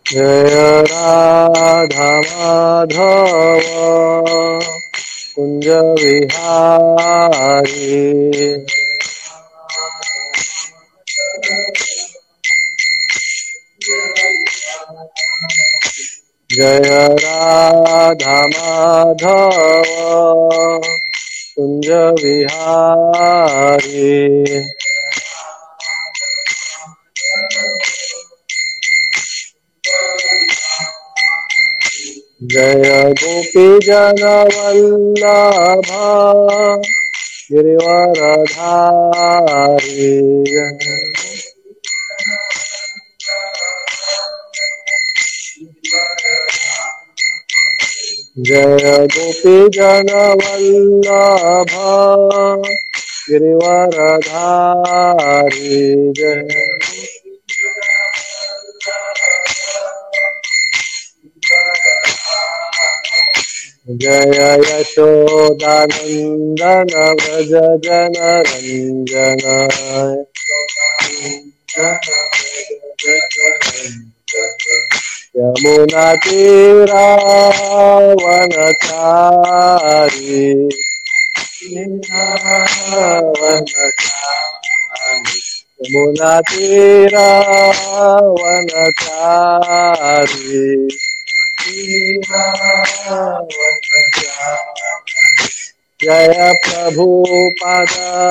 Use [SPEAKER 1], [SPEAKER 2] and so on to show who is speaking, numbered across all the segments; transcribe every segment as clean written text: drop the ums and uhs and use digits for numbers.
[SPEAKER 1] जय राधा माधव कुंज विहारी। जय राधा माधव कुंज विहारी। जय गोपी जन वल्लभा गिरिवरधारी। जय गोपी जन वल्लभा गिरिवरधारी। जय यशोदानंदन व्रज जन रंजन। यमुना तीरावनचारी। यमुना तीरावनचारी। जय प्रभुपद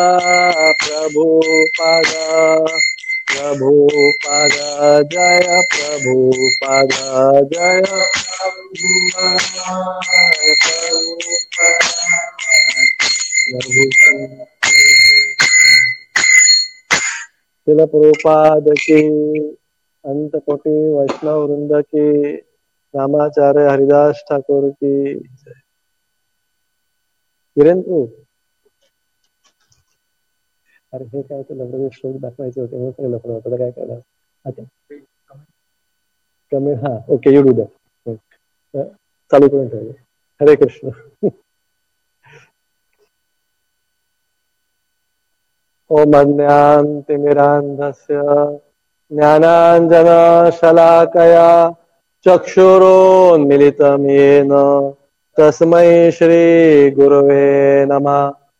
[SPEAKER 1] प्रभुपद प्रभुपद। जय प्रभुपद जय शिल प्रभुपाद की, अंत कोटि वैष्णव वृंद की, रामाचार्य हरिदास ठाकुर की। वीरेंद्र, अरे हे काय ते लफडे श्लोक दाखवायचे होते, हे सगळं लफडं होतं, काय करणार. अच्छा कमी, हा ओके, यू डू दॅट. चालू करून ठेवले. हरे कृष्ण. ओम अज्ञानतिमिरान्धस्य ज्ञानाञ्जनशलाकया चक्षुरोन्मिलितं येन तस्मै श्रीगुरवे नमः.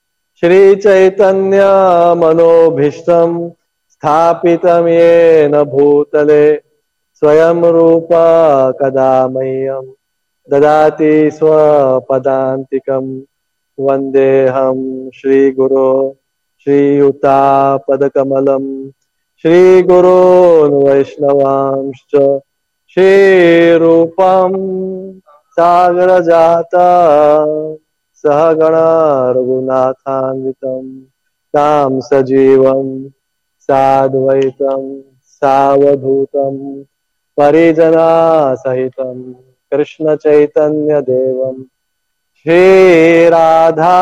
[SPEAKER 1] श्रीचैतन्यमनोभीष्टं स्थापितं येन भूतले स्वयं रूप कदा मह्यं ददाति स्वपदान्तिकं. वन्देऽहं श्रीगुरो श्रीयुतापदकमलं श्रीगुरोन् वैष्णवांश्च श्रीरूपं सागरजाता सहगणा रघुनाथान्वितं तं सजीवं साद्वैतं सावधूतं परिजनसहितं कृष्णचैतन्यदेवं श्रीराधा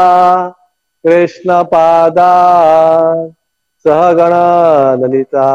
[SPEAKER 1] कृष्णपादान् सहगणा ललिता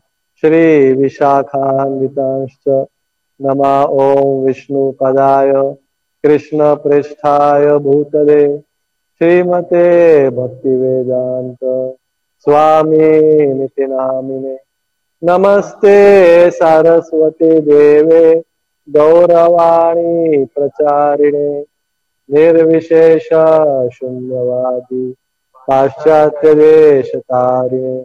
[SPEAKER 1] श्रीविशाखान्वितांश्च नमः. ॐ विष्णुपदाय कृष्णप्रेष्ठाय भूतले श्रीमते भक्तिवेदान्त स्वामिनिति नामिने. नमस्ते सरस्वती देवे गौरवाणी प्रचारिणे निर्विशेष शून्यवादी पाश्चात्य देशतारिणे.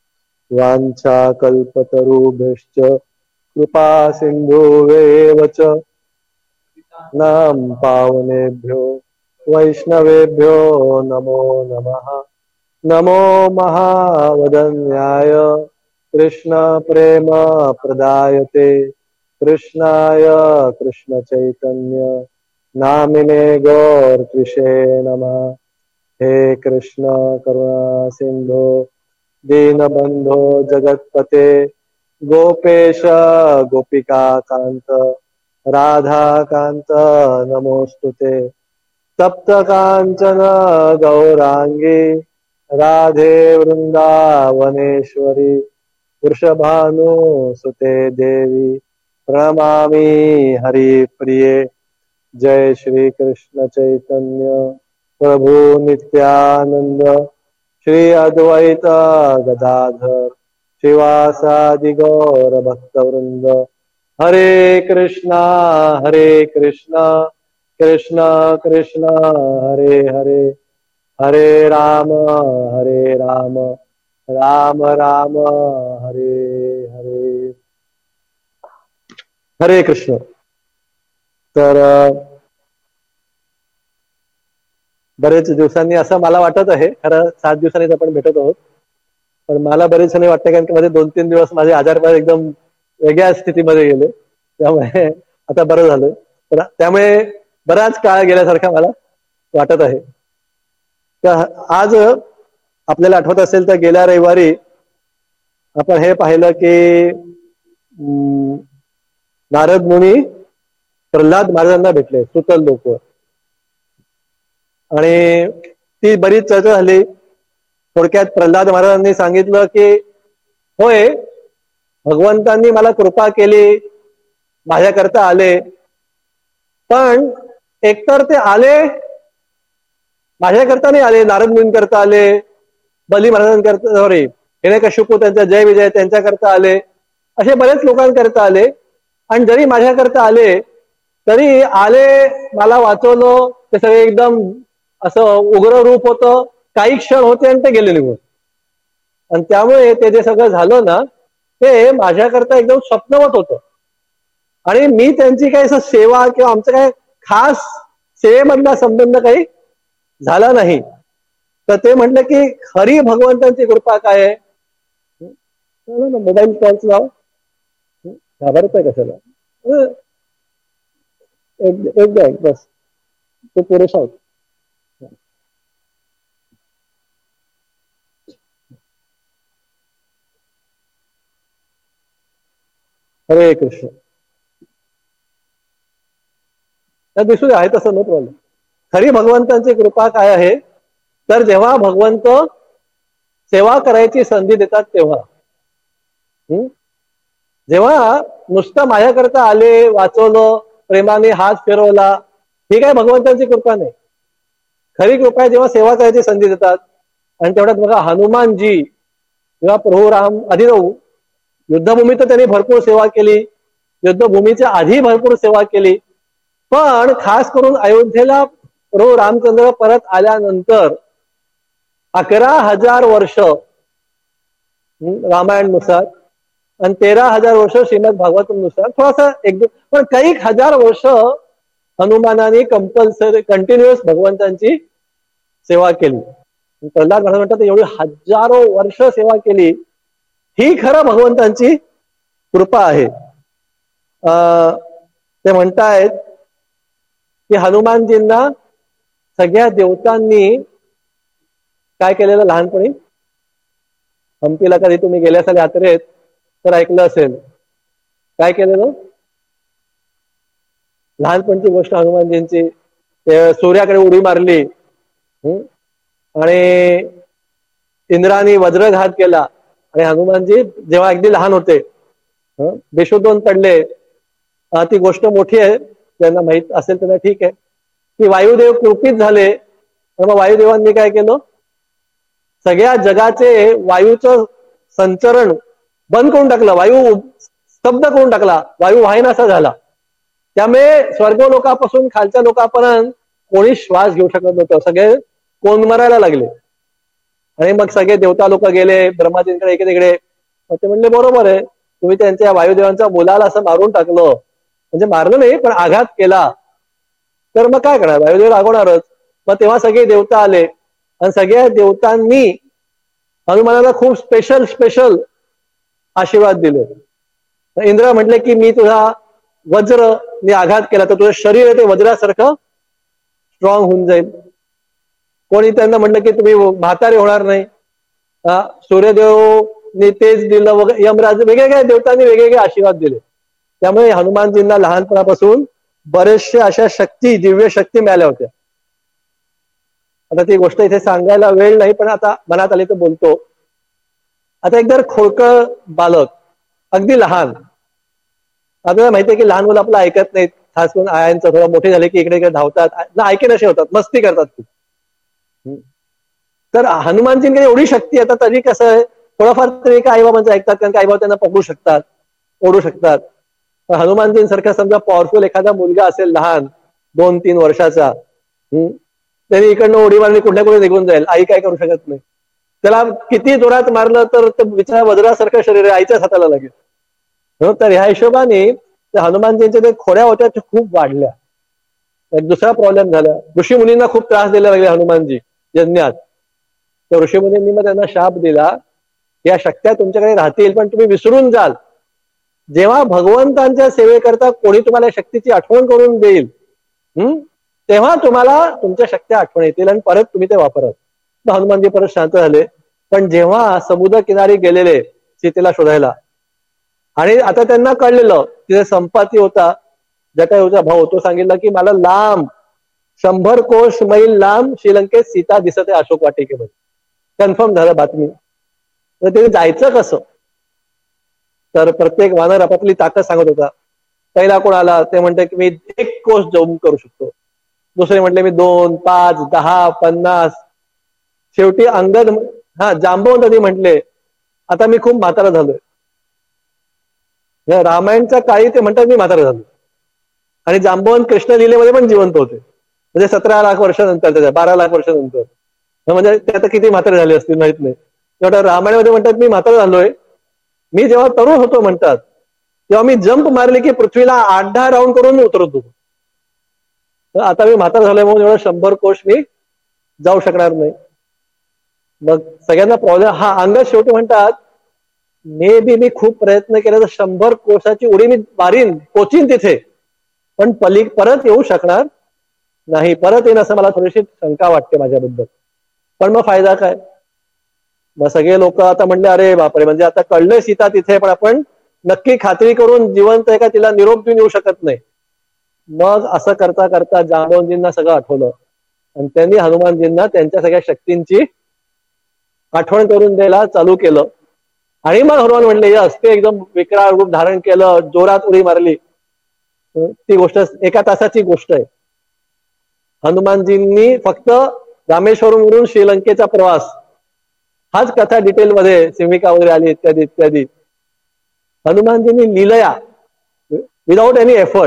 [SPEAKER 1] वाञ्छाकल्पतरुभ्यश्च कृपा सिन्धुवेव च नाम पावनेभ्यो वैष्णवेभ्यो नमो नमः. नमो महावदन्याय कृष्ण प्रेम प्रदायते कृष्णाय कृष्ण चैतन्य नामिने गौरत्विषे नमः. हे कृष्ण करुणा सिंधो दीनबंधो जगत्पते गोपेश गोपिका कांत राधा कांत नमोस्तुते. तप्त कांचन गौरांगी राधे वृंदावनेश्वरी वृषभानुसुते देवी प्रणमामि हरिप्रिये. जय श्री कृष्ण चैतन्य प्रभु नित्यानंद श्री अद्वैत गदाधर श्रीवासादि गौर भक्तवृंद हरे कृष्णा कृष्ण कृष्ण हरे हरे, हरे राम राम राम हरे हरे. हरे कृष्ण. तर बरेच दिवसांनी असं मला वाटत आहे, खरं 7 दिवसांनीच आपण भेटत आहोत, पण मला बरेच जण वाटतं कारण की माझे 2-3 दिवस माझे आजारपण एकदम वेगळ्या स्थितीमध्ये गेले, त्यामुळे आता बरं झालं. तर त्यामुळे बराच काळ गेल्यासारखा मला वाटत आहे. तर आज आपल्याला आठवत असेल तर गेल्या रविवारी आपण हे पाहिलं की नारद मुनी प्रल्हाद महाराजांना भेटले, सुतल लोक, आणि ती बरीच चर्चा झाली. थोडक्यात प्रल्हाद महाराजांनी सांगितलं की होय, भगवंतांनी मला कृपा केली, माझ्याकरता आले, पण एकतर ते आले माझ्याकरता नाही आले, नारद मुनींकरता आले, बली महाराजांकरता, सॉरी हिरण्यकशिपू त्यांचा जय विजय त्यांच्याकरता आले, असे बरेच लोकांकरता आले. आणि जरी माझ्याकरता आले तरी आले, मला वाचवलं, ते सगळे एकदम असं उग्र रूप होतं, काही क्षण होते आणि ते गेले निघून. आणि त्यामुळे ते जे सगळं झालं ना, ते माझ्याकरता एकदम स्वप्नवत होतं. आणि मी त्यांची काही असं सेवा किंवा आमचं काय खास सेवेमधला संबंध काही झाला नाही. तर ते म्हटलं की खरी भगवंतांची कृपा काय आहे. मोबाईल कॉल्स लाव, घाबरतोय कशाला, एक बस, तो पुरेसा होत. हरे कृष्ण. दिसू आहे तसं नव्हतं मला. खरी भगवंतांची कृपा काय आहे, तर जेव्हा भगवंत सेवा करायची संधी देतात तेव्हा. जेव्हा नुसतं माझ्याकरता आले, वाचवलं, प्रेमाने हात फिरवला, ही काय भगवंतांची कृपा नाही. खरी कृपा आहे जेव्हा सेवा करायची संधी देतात. आणि तेवढ्यात बघा हनुमानजी जेव्हा प्रभू राम आधी युद्धभूमीत तर त्यांनी भरपूर सेवा केली, युद्धभूमीच्या आधी भरपूर सेवा केली, पण खास करून अयोध्येला प्रभू रामचंद्र परत आल्यानंतर 11,000 वर्ष रामायणनुसार आणि 13,000 वर्ष श्रीमद भागवतनुसार, थोडासा एक पण काही हजार वर्ष हनुमानाने कंपल्सरी कंटिन्युअस भगवंतांची सेवा केली. प्रल्हाद महाराज म्हणतात एवढी हजारो वर्ष सेवा केली, ही खरं भगवंतांची कृपा आहे. ते म्हणतायत की हनुमानजींना सगळ्या देवतांनी काय केलेलं लहानपणी, हम्पीला कधी तुम्ही गेल्या असाल यात्रेत तर ऐकलं असेल, काय केलेलं लहानपणची गोष्ट हनुमानजींची. सूर्याकडे उडी मारली आणि इंद्राने वज्रघात केला, आणि हनुमानजी जेव्हा अगदी लहान होते बेशुद्धोन पडले. ती गोष्ट मोठी आहे, ज्यांना माहित असेल त्यांना ठीक आहे. की वायुदेव कृपित झाले, तर मग वायुदेवांनी काय केलं, सगळ्या जगाचे वायूचं संचरण बंद करून टाकलं, वायू स्तब्ध करून टाकला, वायू वाहिनासा झाला. त्यामुळे स्वर्ग लोकापासून खालच्या लोकांपर्यंत कोणी श्वास घेऊ शकत नव्हतं, सगळे कोंडमरायला लागले. आणि मग सगळे देवता लोक गेले ब्रह्माजींकडे इकडे तिकडे. ते म्हणले बरोबर आहे, तुम्ही त्यांच्या वायुदेवांच्या मुलाला असं मारून टाकलं, म्हणजे मारलं नाही पण आघात केला, तर मग काय करणार, वायुदेव रागवणारच. मग तेव्हा सगळे देवता आले आणि सगळ्या देवतांनी हनुमानाला खूप स्पेशल आशीर्वाद दिले. इंद्र म्हटले की मी तुझा वज्रने आघात केला तर तुझं शरीर आहे ते वज्रासारखं स्ट्रॉंग होऊन जाईल. कोणी त्यांना म्हटलं की तुम्ही म्हातारे होणार नाही. सूर्यदेवने तेज दिलं वगैरे, यमराज, वेगवेगळ्या देवतांनी वेगवेगळे आशीर्वाद दिले. त्यामुळे हनुमानजींना लहानपणापासून बरेचशे अशा शक्ती, दिव्य शक्ती मिळाल्या होत्या. आता ती गोष्ट इथे सांगायला वेळ नाही, पण आता मनात आली तर बोलतो. आता एकदर खोडकळ बालक, अगदी लहान, आपल्याला माहितीये की लहान मुलं आपलं ऐकत नाहीत, खास करून आयांचं, थोडं मोठे झाले की इकडे इकडे धावतात, ना ऐके नसे होतात, मस्ती करतात खूप. तर हनुमानजींकडे एवढी शक्ती येतात, तरी कसं आहे, थोडंफार तरी एका आईबाबांचं ऐकतात, कारण की आईबाबा त्यांना पकडू शकतात, ओढू शकतात. हनुमानजींसारखा समजा पॉवरफुल एखादा मुलगा असेल लहान 2-3 वर्षाचा, त्यांनी इकडनं उडी मारली कुठल्या कुठे निघून जाईल, आई काय करू शकत नाही. त्याला किती जोरात मारलं तर बिचारा वज्रासारखं शरीर आहे, आईच्याच हाताला लागेल. तर ह्या हिशोबाने हनुमानजींच्या ते खोड्या होत्या खूप वाढल्या. एक दुसरा प्रॉब्लेम झाला, ऋषी मुनींना खूप त्रास द्यायला लागले हनुमानजी यज्ञात. तर ऋषी मुनींनी मग त्यांना शाप दिला, या शक्त्या तुमच्याकडे राहतील पण तुम्ही विसरून जाल. जेव्हा भगवंतांच्या सेवेकरता कोणी तुम्हाला शक्तीची आठवण करून देईल, तेव्हा तुम्हाला तुमच्या शक्त्या आठवण येतील आणि परत तुम्ही ते वापराल. हनुमानजी परत शांत झाले. पण जेव्हा समुद्र किनारी गेलेले सीतेला शोधायला, आणि आता त्यांना कळलेलं तिथे संपाती होता, जटायूचा भाऊ, तो सांगितला की मला लांब 100 कोस मैल लांब श्रीलंकेत सीता दिसत आहे अशोक वाटिकेमध्ये. कन्फर्म झालं बातमी. तर ते जायचं कसं? तर प्रत्येक वानर आपापली ताकद सांगत होता. पहिला कोण आला ते म्हणते की मी 1 कोस जम्प करू शकतो, दुसरे म्हटले मी 2, 5, 10, 50. शेवटी अंगद, जांबवंत आधी म्हटले आता मी खूप म्हातारा झालोय. रामायणच्या काळी ते म्हणतात मी म्हातारा झालो, आणि जांबवंत कृष्ण लीलेमध्ये पण जिवंत होते, म्हणजे 17 लाख वर्षानंतर, त्याच्या 12 लाख वर्षानंतर. म्हणजे ते आता किती म्हातारे झाले असतील माहित नाही. तेवढ्या रामायणामध्ये म्हणतात मी म्हातारा झालोय. मी जेव्हा तरुण होतो म्हणतात तेव्हा मी जंप मारले की पृथ्वीला 8-10 राऊंड करून मी उतरत होतो. आता मी म्हातारा झालोय म्हणून एवढं 100 कोस मी जाऊ शकणार नाही. मग सगळ्यांना प्रॉब्लेम हा. अंगद शेवटी म्हणतात मी खूप प्रयत्न केला तर 100 कोसाची उडी मी मारीन, पोचीन तिथे, पण परत येऊ शकणार नाही. परत येईन असं मला थोडीशी शंका वाटते माझ्याबद्दल. पण मग फायदा काय? मग सगळे लोक आता म्हणले अरे बापरे, म्हणजे आता कळलंय सीता तिथे, पण आपण नक्की खात्री करून जिवंत आहे का तिला निरोप देऊन येऊ शकत नाही. मग असं करता करता जांबवंतजींना सगळं आठवलं आणि त्यांनी हनुमानजींना त्यांच्या सगळ्या शक्तींची आठवण करून द्यायला चालू केलं. आणि मग हनुमान म्हणले यस, ते एकदम विकराळ रूप धारण केलं, जोरात उडी मारली. ती गोष्ट 1 तासाची गोष्ट आहे. हनुमानजींनी फक्त रामेश्वरमवरून श्रीलंकेचा प्रवास, हाच कथा डिटेलमध्ये सिमिका वगैरे आली इत्यादी इत्यादी. हनुमानजींनी लीलया विदाउट एनी एफर्ट,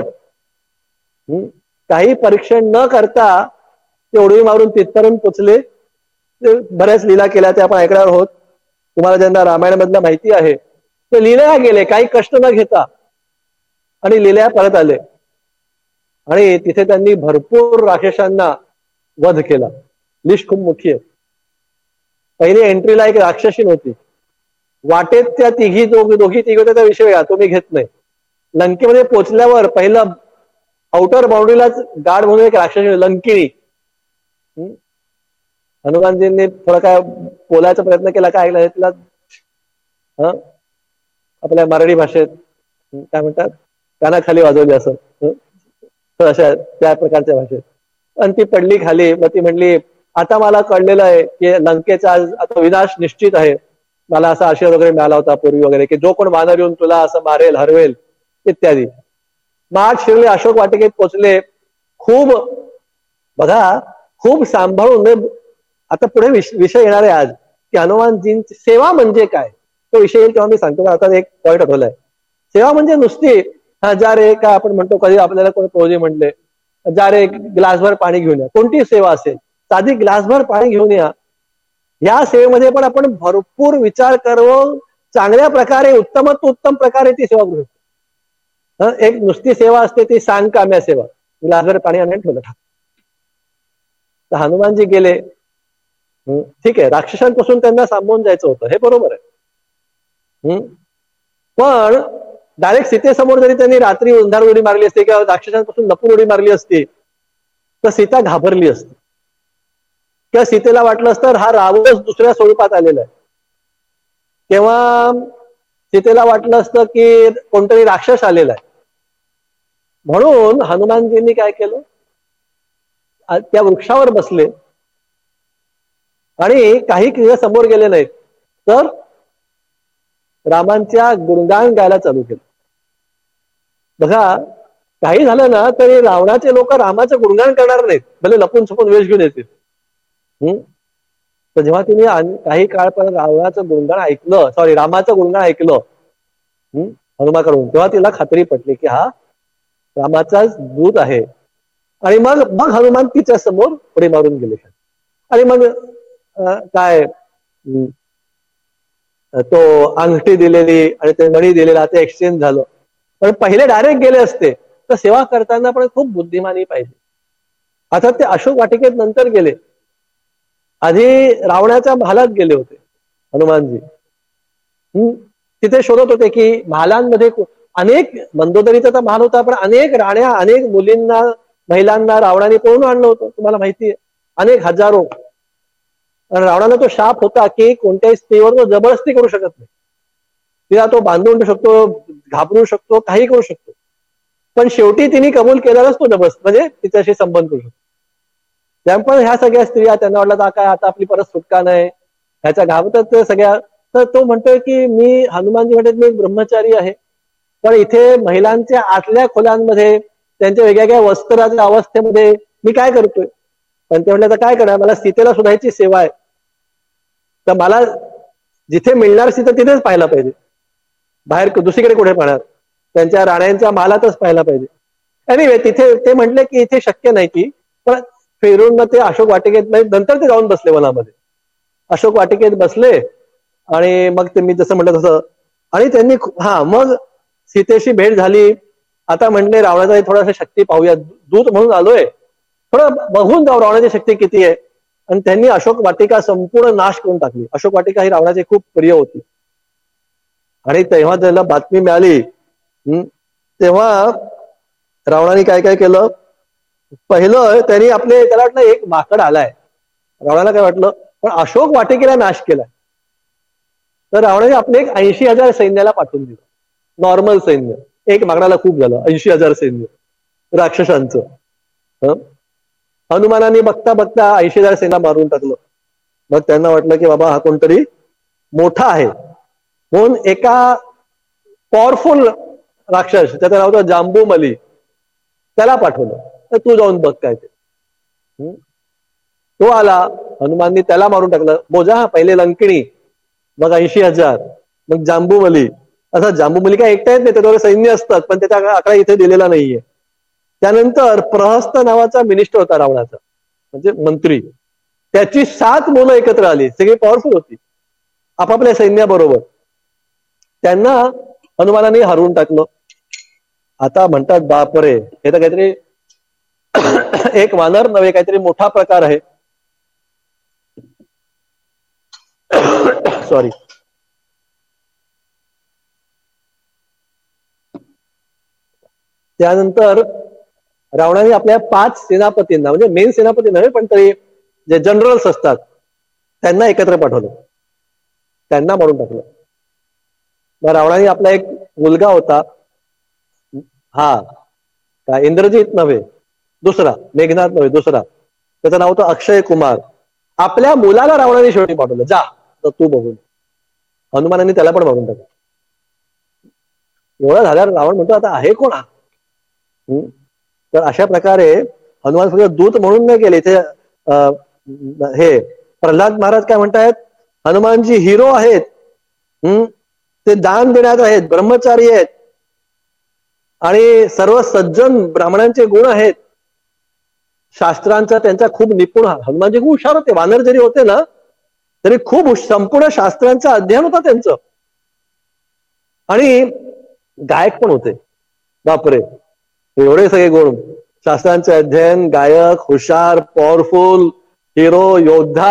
[SPEAKER 1] काही परीक्षण न करता ते उडी मारून तिथपर्यंत पोचले. बऱ्याच लीला केल्या त्या आपण ऐकणार आहोत. तुम्हाला ज्यांना रामायणामधलं माहिती आहे ते लीलया गेले काही कष्ट न घेता, आणि लीलया परत आले. आणि तिथे त्यांनी भरपूर राक्षसांना वध केला. लिस्ट खूप मोठी आहे. पहिली एंट्रीला एक राक्षसी होती, वाटेत त्या दोघी तिघी होत्या, त्या विषय वेगळा, तो मी घेत नाही. लंकेमध्ये पोहोचल्यावर पहिलं आउटर बाउंड्रीलाच गार्ड म्हणून एक राक्षसी लंकिणी. हनुमानजींनी थोडा काय बोलायचा प्रयत्न केला, काय ऐकलं तिला आपल्या मराठी भाषेत काय म्हणतात, कानाखाली वाजवली असं, अशा त्या प्रकारच्या भाषेत. आणि ती पडली खाली. मग ती म्हणली आता मला कळलेलं आहे की लंकेचा आता विनाश निश्चित आहे. मला असा आशीर्वाद वगैरे मिळाला होता पूर्वी वगैरे की जो कोण वानर येऊन तुला असं मारेल हरवेल इत्यादी. माठ शिरले, अशोक वाटिकेत पोचले. खूप बघा, खूप सांभाळून. आता पुढे विषय येणार आहे आज की हनुमानजींची सेवा म्हणजे काय, तो विषय येईल तेव्हा मी सांगतो. आता एक पॉईंट आठवलाय. सेवा म्हणजे नुसती जा रे काय आपण म्हणतो, कधी आपल्याला कोणी प्रभूजी म्हणले जा रे ग्लासभर पाणी घेऊन या, कोणती सेवा असेल, साधी ग्लासभर पाणी घेऊन या. या सेवेमध्ये पण आपण भरपूर विचार करून चांगल्या प्रकारे उत्तम प्रकारे ती सेवा करू शकतो. एक नुसती सेवा असते ती सांग काम्या सेवा, ग्लासभर पाणी आणून ठेवलं. तर हनुमानजी गेले, ठीक आहे, राक्षसांपासून त्यांना सामावून जायचं होतं, हे बरोबर आहे. पण डायरेक्ट सीतेसमोर जरी त्यांनी रात्री अंधार उडी मारली असती किंवा राक्षसांपासून लपून उडी मारली असती तर सीता घाबरली असती, किंवा सीतेला वाटलं असतं हा रावणच दुसऱ्या स्वरूपात आलेला आहे, किंवा सीतेला वाटलं असतं की कोणतरी राक्षस आलेला आहे. म्हणून हनुमानजींनी काय केलं, त्या वृक्षावर बसले आणि काही क्रिया समोर गेले नाहीत, तर रामांच्या गुणगान गायला चालू केलं. बघा, काही झालं ना तरी रावणाचे लोक रामाचं गुणगान करणार नाहीत, भले लपून छपून वेश घेऊन येतील. तर जेव्हा तुम्ही काही काळ पण रावणाचं गुणगान ऐकलं, रामाचं गुणगान ऐकलं, हनुमाकडून, तेव्हा तिला खात्री पटली की हा रामाचाच दूत आहे. आणि मग मग हनुमान तिच्या समोर उडी मारून गेले. आणि मग काय तो अंगठी दिलेली आणि ते मणी दिलेला ते एक्सचेंज झालं. पण पहिले डायरेक्ट गेले असते तर सेवा करताना पण खूप बुद्धिमानी पाहिजे. आता ते अशोक वाटिकेत नंतर गेले, आधी रावणाच्या महालात गेले होते हनुमानजी. तिथे शोधत होते की महालांमध्ये अनेक, मंदोदरीचा तर महाल होता, पण अनेक राण्या, अनेक मुलींना, महिलांना रावणाने पळून आणलं होतं, तुम्हाला माहिती आहे, अनेक हजारो. रावणाला तो शाप होता की कोणत्याही स्त्रीवर तो जबरदस्ती करू शकत नाही. तिला तो बांधून शकतो, घाबरू शकतो, काही करू शकतो. पण शेवटी तिने कबूल केलेलाच तो जबरदस्त, म्हणजे तिच्याशी संबंध करू शकतो. त्यामुळे ह्या सगळ्या स्त्रिया त्यांना वाटलं काय आता आपली परत सुटका नाही, ह्याच्या घाबरतात सगळ्या. तर तो म्हणतोय की मी, हनुमानजी म्हणतात मी एक ब्रह्मचारी आहे, पण इथे महिलांच्या आतल्या खोल्यांमध्ये त्यांच्या वेगवेगळ्या वस्त्राच्या अवस्थेमध्ये मी काय करतोय. पण ते म्हणलं तर काय करणार, मला सीतेला शोधायची सेवा आहे, तर मला जिथे मिळणार सीता तिथेच पाहायला पाहिजे, बाहेर दुसरीकडे कुठे पाहणार, त्यांच्या राण्यांच्या मालातच पाहायला पाहिजे. एनिवे तिथे ते म्हटले की इथे शक्य नाही की, पण फिरून मग ते अशोक वाटिकेत, नंतर ते जाऊन बसले वनामध्ये, अशोक वाटिकेत बसले. आणि मग ते मी जसं म्हटलं तसं, आणि त्यांनी मग सीतेशी भेट झाली. आता म्हणले रावणाचा थोडासा शक्ती पाहूया, दूत म्हणून आलोय, थोडं बघून जाऊ रावणाची शक्ती किती आहे. आणि त्यांनी अशोक वाटिका संपूर्ण नाश करून टाकली. अशोक वाटिका ही रावणाची खूप प्रिय होती. आणि तेव्हा त्याला बातमी मिळाली, तेव्हा रावणाने काय काय केलं. पहिलं त्यांनी त्याला वाटलं एक माकड आलाय, रावणाला काय वाटलं, पण अशोक वाटिकेला नाश केलाय. तर रावणाने आपले 80,000 सैन्याला पाठवून दिलं, नॉर्मल सैन्य. एक माकडाला खूप झालं, 80,000 सैन्य राक्षसांचं. हनुमानाने बघता बघता 80,000 सेना मारून टाकलं. मग त्यांना वाटलं की बाबा हा कोणतरी मोठा आहे, म्हणून एका पॉवरफुल राक्षस, त्याचं नाव होतं जांबूमली, त्याला पाठवलं, तर तू जाऊन बघ काय ते. तो आला, हनुमाननी त्याला मारून टाकलं. मोजा पहिले लंकिणी, मग 80,000, मग जांबूमली. असं जांबूमली काय एकटा येत नाही, त्याच्यावर सैन्य असतात, पण त्याचा आकडा इथे दिलेला नाहीये. त्यानंतर प्रहस्त नावाचा मिनिस्टर होता रावणाचा, म्हणजे मंत्री, त्याची 7 मुलं एकत्र आली, सगळी पॉवरफुल होती आपापल्या सैन्याबरोबर. त्यांना हनुमानाने हरवून टाकलं. आता म्हणतात बापरे, हे तर काहीतरी एक वानर नव्हे, काहीतरी मोठा प्रकार आहे. सॉरी. त्यानंतर रावणाने आपल्या 5 सेनापतींना, म्हणजे मेन सेनापती नव्हे पण तरी जे जनरल्स असतात, त्यांना एकत्र पाठवलं, त्यांना मारून टाकलं. मग रावणाने आपला एक मुलगा होता, इंद्रजित नव्हे, दुसरा मेघनाथ नव्हे, दुसरा, त्याचं नाव होतं अक्षय कुमार. आपल्या मुलाला रावणाने शेवटी पाठवलं, जा तर तू बघून. हनुमानाने त्याला पण मारून टाकलं. एवढा झाल्यावर रावण म्हणतो आता आहे कोण हा. तर अशा प्रकारे हनुमान फक्त दूत म्हणून नाही गेले. इथे हे प्रल्हाद महाराज काय म्हणतायत, हनुमानजी हिरो आहेत, ते दान देण्यात आहेत, ब्रह्मचारी आहेत, आणि सर्व सज्जन ब्राह्मणांचे गुण आहेत, शास्त्रांचा त्यांचा खूप निपुण. हनुमानजी खूप हुशार होते, वानर जरी होते ना तरी खूप संपूर्ण शास्त्रांचं अध्ययन होता त्यांचं, आणि गायक पण होते. बापरे, एवढे सगळे गुण, शास्त्रांचे अध्ययन, गायक, हुशार, पॉवरफुल, हिरो, योद्धा,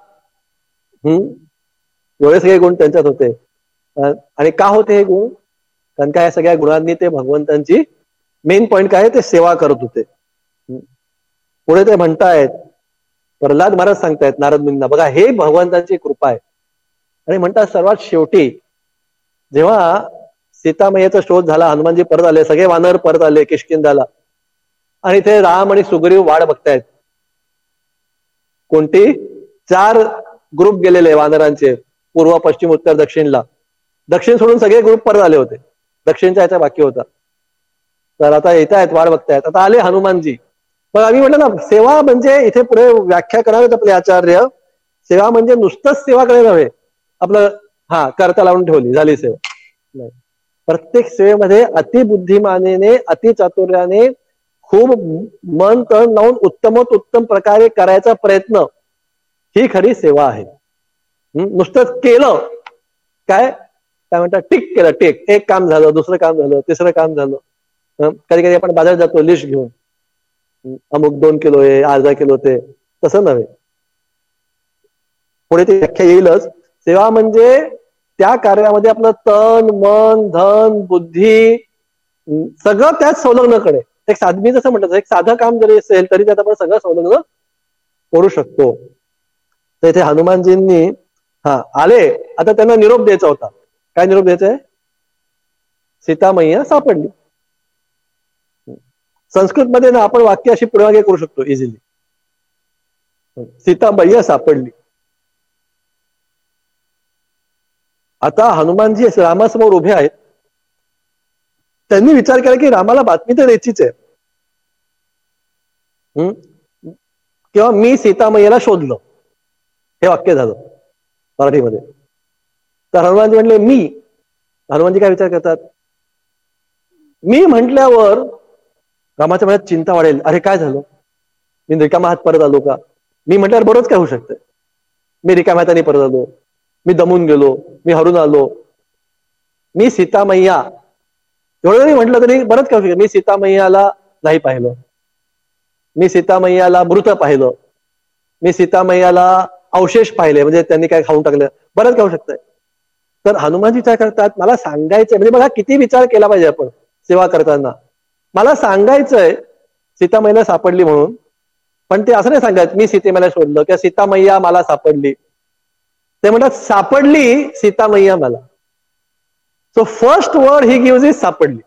[SPEAKER 1] एवढे सगळे गुण त्यांच्यात होते. आणि का होते हे गुण, कारण का या सगळ्या गुणांनी ते भगवंतांची, मेन पॉइंट काय ते सेवा करत होते. पुढे ते म्हणतायत, प्रल्हाद महाराज सांगतायत नारद मुनींना, बघा हे भगवंतांची कृपा आहे. आणि म्हणतात सर्वात शेवटी जेव्हा सीतामयेचा शोध झाला, हनुमानजी परत आले, सगळे वानर परत आले किष्किंधाला, आणि ते राम आणि सुग्रीव वाट बघतायत. कोणती 4 ग्रुप गेलेले वानरांचे, पूर्व, पश्चिम, उत्तर, दक्षिणला. दक्षिण सोडून सगळे ग्रुप परत आले होते, दक्षिणच्या याचा बाकी होता. तर आता येत आहेत, वाट बघतायत. आता आले हनुमानजी. पण आम्ही म्हटलं ना, सेवा म्हणजे इथे पुढे व्याख्या करावेत आपले आचार्य, सेवा म्हणजे नुसतंच सेवा करायला नव्हे, आपलं करता लावून ठेवली झाली सेवा नाही. प्रत्येक सेवेमध्ये अतिबुद्धिमानेने अतिचातुर्याने खूप मन तण लावून उत्तम प्रकारे करायचा प्रयत्न ही खरी सेवा आहे. नुसतंच केलं काय म्हणतात टिक केलं, टिक, एक काम झालं, दुसरं काम झालं, तिसरं काम झालं. कधी कधी आपण बाजारात जातो लिस्ट घेऊन, अमुक 2 किलो आहे, अर्धा किलो ते, तसं नव्हे. पुढे ती व्याख्या येईलच. सेवा म्हणजे त्या कार्यामध्ये आपलं तन मन धन बुद्धी सगळं त्यात संलग्न करणे. एक मी जसं म्हटलं एक साधं काम जरी असेल तरी त्यात आपण सगळं संलग्न करू शकतो. तर इथे हनुमानजींनी आले, आता त्यांना निरोप द्यायचा होता. काय निरोप द्यायचा आहे? सीता मैया सापडली. संस्कृत मध्ये ना आपण वाक्य अशी पुढे करू शकतो इझिली. सीता मैया सापडली. आता हनुमानजी रामासमोर उभे आहेत. त्यांनी विचार केला की रामाला बातमी तर द्यायचीच आहे, किंवा मी सीता मैयाला शोधलं, हे वाक्य झालं मराठीमध्ये. तर हनुमानजी म्हणले मी. हनुमानजी काय विचार करतात? मी म्हटल्यावर रामाच्या मनात चिंता वाढेल. अरे काय झालं, मी रिकामा हात परत आलो का? मी म्हटल्यावर बरोच काय होऊ शकतंय. मी रिकाम्या हाताने परत आलो, मी दमून गेलो, मी हरून आलो, मी सीता मैया एवढं जरी म्हटलं तरी बरंच काय होऊ शकत. मी सीता मैयाला नाही पाहिलं, मी सीता मैयाला मृत पाहिलं, मी सीता मैयाला अवशेष पाहिले, म्हणजे त्यांनी काय खाऊन टाकलं, बरंच काय होऊ शकतंय. तर हनुमानजी काय करतात, मला सांगायचंय, म्हणजे बघा किती विचार केला पाहिजे आपण सेवा करताना. मला सांगायचंय सीता मैया सापडली म्हणून, पण ते असं नाही सांगायचं मी सीतेमाला शोधलं किंवा सीता मैया मला सापडली. ते म्हणतात सापडली सीता मैया मला. सो फर्स्ट वर्ड ही गिव्हज इज सापडली.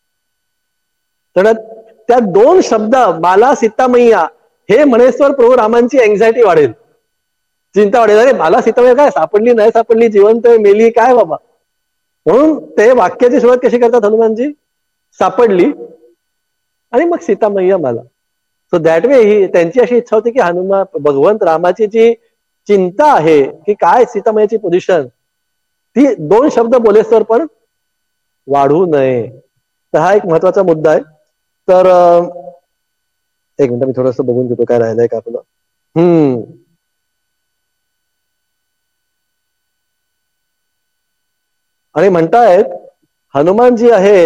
[SPEAKER 1] तर त्या 2 शब्द मला सीता मैया हे म्हणेसवर प्रभू रामांची एन्झायटी वाढेल, चिंता वाढेल. अरे मला सीता मैया काय सापडली नाही सापडली, जिवंत मेली काय बाबा. म्हणून ते वाक्याची सुरुवात कशी करतात हनुमानजी? सापडली आणि मग सीता मैया मला. सो दॅट वे ही त्यांची अशी इच्छा होती की भगवंत रामाची जी चिंता आहे की काय सीता मैयाची पोझिशन, ती 2 शब्द बोलेसर पण वाढू नये. तर हा एक महत्वाचा मुद्दा आहे. तर एक मिनिट मी थोडस बघून घेतो काय राहिलंय का आपलं. आणि म्हणतायत हनुमानजी आहेत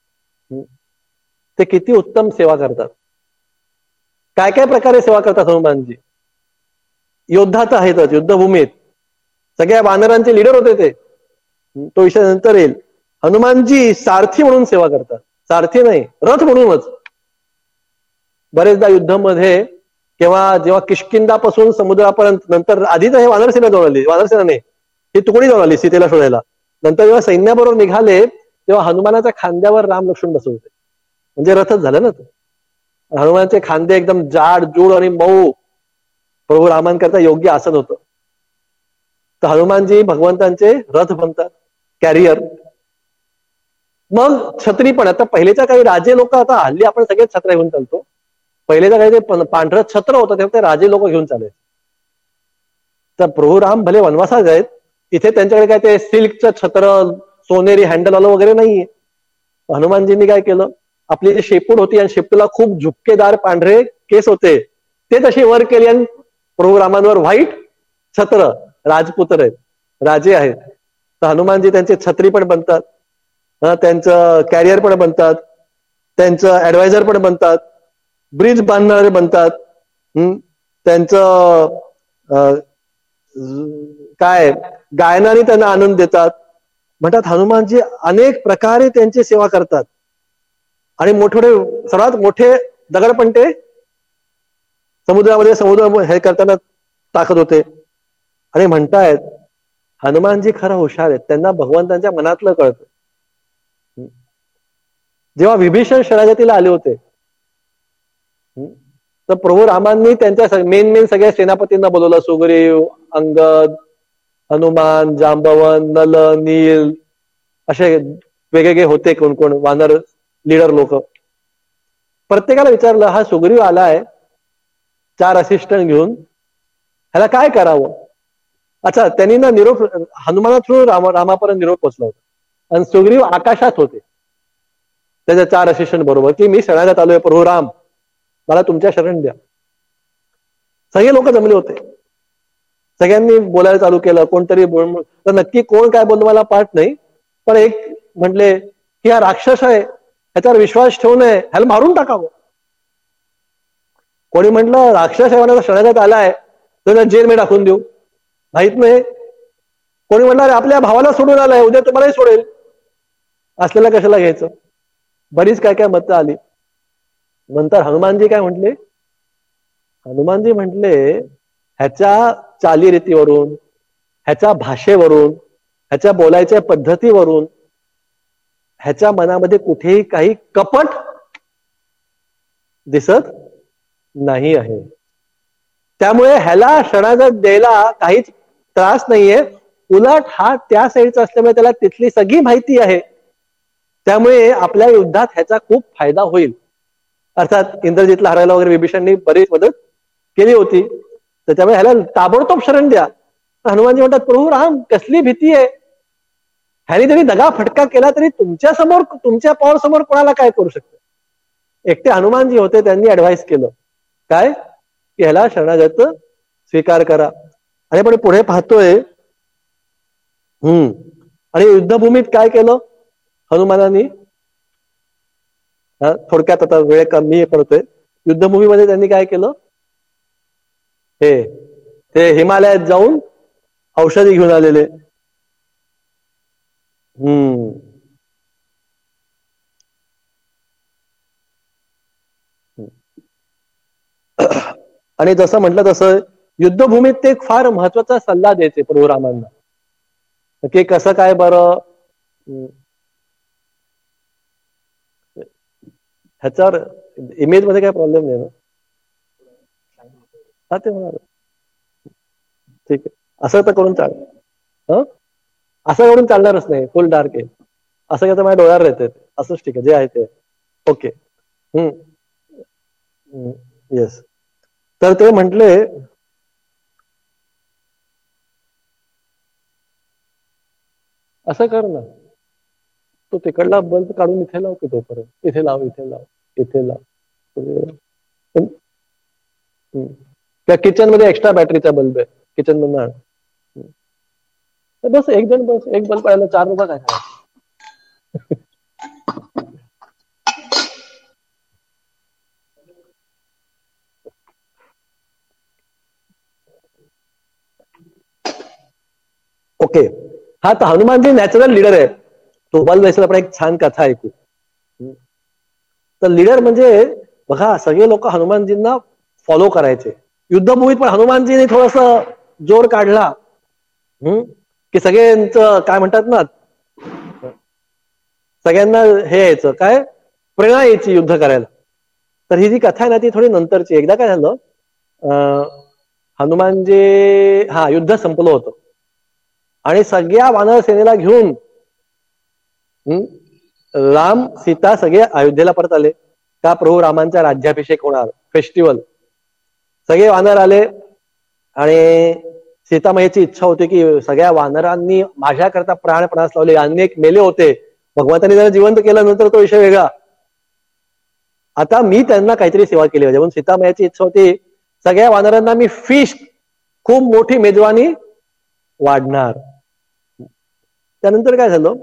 [SPEAKER 1] ते किती उत्तम सेवा करतात. काय काय प्रकारे सेवा करतात हनुमानजी. योद्धा तर आहेतच, युद्धभूमीत सगळ्या वानरांचे लीडर होते ते, तो विषय नंतर येईल. हनुमानजी सारथी म्हणून सेवा करतात, सारथी नाही रथ म्हणूनच. बरेचदा युद्धामध्ये किंवा जेव्हा किष्किंदापासून समुद्रापर्यंत, नंतर आधी तर हे वानरसेना जाऊन आली, वानरसेना नाही ही तुकडी जाऊन आली सीतेला शोधायला. नंतर जेव्हा सैन्याबरोबर निघाले तेव्हा हनुमानाच्या खांद्यावर राम लक्ष्मण बसवले होते, म्हणजे रथच झालं ना. हनुमानाचे खांदे एकदम जाड जूड आणि मऊ, प्रभू रामांकरता योग्य आसन होतं. तर हनुमानजी भगवंतांचे रथ बनतात, कॅरियर. मग छत्री पण. आता पहिलेच्या काही राजे लोक, आता हल्ली आपण सगळेच छत्र्या घेऊन चालतो, पहिलेच्या काही ते पांढरं छत्र होतं तेव्हा ते राजे लोक घेऊन चालायचे. तर प्रभू राम भले वनवासात आहेत, इथे त्यांच्याकडे काय ते सिल्कचं छत्र सोनेरी हँडल आलं वगैरे नाहीये. हनुमानजींनी काय केलं, आपली जी शेपूट होती आणि शेपूला खूप झुपकेदार पांढरे केस होते ते तशी वर केली आणि प्रभू रामांवर व्हाईट छत्र. राजपुत्र आहेत, राजे आहेत. तर हनुमानजी त्यांचे छत्री पण बनतात, त्यांचं कॅरियर पण बनतात, त्यांचं ऍडवायझर पण बनतात, ब्रिज बांधणारे बनतात, त्यांचं काय गायनाने त्यांना आनंद देतात. म्हणतात हनुमानजी अनेक प्रकारे त्यांची सेवा करतात. आणि मोठे सर्वात मोठे दगड पण ते समुद्रामध्ये समुद्र हे करताना टाकत होते. आणि म्हणतायत हनुमानजी खरं हुशार आहेत, त्यांना भगवंतांच्या मनातलं कळतं. जेव्हा विभीषण शरणागतीला आले होते तर प्रभू रामांनी त्यांच्या मेन सगळ्या सेनापतींना बोलवलं, सुग्रीव, अंगद, हनुमान, जांबवन, नल, नील, असे वेगवेगळे होते कोण कोण वानर लीडर लोक. प्रत्येकाला विचारलं हा सुग्रीव आलाय 4 असिस्टंट घेऊन, ह्याला काय करावं. अच्छा, त्यांनी ना निरोप हनुमाना थ्रू रामापर्यंत निरोप पोचला होता. आणि सुग्रीव आकाशात होते त्याच्या 4 अशिष्टांन बरोबर, की मी शरणागत आलोय प्रभू राम, मला तुमच्या शरण द्या. सगळे लोक जमले होते, सगळ्यांनी बोलायला चालू केलं. कोणतरी तर नक्की कोण काय बोललं मला पाठ नाही, पण एक म्हटले की हा राक्षस आहे, ह्याच्यावर विश्वास ठेवू नये, ह्याला मारून टाकावं. कोणी म्हटलं राक्षस आहे मला शरणागत आलाय तर जेलमध्ये टाकून देऊ, माहित नाही. कोणी म्हणणार आपल्या भावाला सोडून आलाय, उद्या तुम्हालाही सोडेल, असलेला कशाला घ्यायचं. बरीच काय काय मतं आली. नंतर हनुमानजी काय म्हटले, हनुमानजी म्हटले ह्याच्या चालीरीतीवरून, ह्याच्या भाषेवरून, ह्याच्या बोलायच्या पद्धतीवरून ह्याच्या मनामध्ये कुठेही काही कपट दिसत नाही आहे. त्यामुळे ह्याला शरणागत द्यायला काहीच त्रास नाहीये. उलट हा त्या साईडचा असल्यामुळे त्याला तिथली सगळी माहिती आहे. त्यामुळे आपल्या युद्धात ह्याचा खूप फायदा होईल. अर्थात इंद्रजितला हरायला वगैरे विभीषणनी बरीच मदत केली होती. त्याच्यामुळे ह्याला ताबडतोब शरण द्या. हनुमानजी म्हणतात प्रभू राम कसली भीती आहे, ह्याने जरी दगा फटका केला तरी तुमच्या समोर, तुमच्या पॉवर समोर कोणाला काय करू शकतो. एकटे हनुमानजी होते, त्यांनी ऍडवाइस केलं काय की ह्याला शरणागत स्वीकार करा. आणि आपण पुढे पाहतोय आणि युद्धभूमीत काय केलं हनुमानांनी, थोडक्यात आता वेळ कमी पडतोय. युद्धभूमीमध्ये त्यांनी काय केलं, ते हिमालयात जाऊन औषधी घेऊन आलेले. आणि जसं म्हटलं तसं युद्धभूमीत ते फार महत्वाचा सल्ला द्यायचे प्रभू रामांना, की कसं काय बरं, ह्याच्यावर इमेज मध्ये काय प्रॉब्लेम नाही ना. हा ते म्हणाल ठीक आहे, असं तर करून चाल, असं करून चालणारच नाही. फुल डार्क आहे असं काय तर माझ्या डोळ्यावर येते. असंच ठीक आहे जे आहे ते ओके. येस. तर ते म्हटले असं कर ना, तो तिकडला बल्ब काढून इथे लाव की, तोपर्यंत इथे लाव, इथे लाव, इथे लाव. त्या किचन मध्ये एक्स्ट्रा बॅटरीचा बल्ब आहे, किचन मधून आण. बस एक जण, बस एक बल्ब पाहिलं 4 रुपये काय. ओके. हा तर हनुमानजी नॅचरल लीडर आहे. तो बल्ब वेसेल आपण एक छान कथा ऐकू. तर लीडर म्हणजे बघा सगळे लोक हनुमानजींना फॉलो करायचे. युद्धभूमीत पण हनुमानजीने थोडस जोर काढला की सगळ्यांचं काय म्हणतात ना, सगळ्यांना हे यायचं काय, प्रेरणा यायची युद्ध करायला. तर ही जी कथा आहे ना ती थोडी नंतरची. एकदा काय झालं, हनुमानजी युद्ध संपलं होतं आणि सगळ्या वानर सेनेला घेऊन राम सीता सगळे अयोध्येला परत आले. का प्रभू रामांचा राज्याभिषेक होणार, फेस्टिवल. सगळे वानर आले आणि सीतामाईची इच्छा होती की सगळ्या वानरांनी माझ्याकरता प्राणपणास लावले. अनेक मेले होते, भगवंतांनी त्यांना जिवंत केल्यानंतर तो विषय वेगळा. आता मी त्यांना काहीतरी सेवा केली पाहिजे म्हणून सीतामाईची इच्छा होती सगळ्या वानरांना मी फिश, खूप मोठी मेजवानी वाढणार. त्यानंतर काय झालं,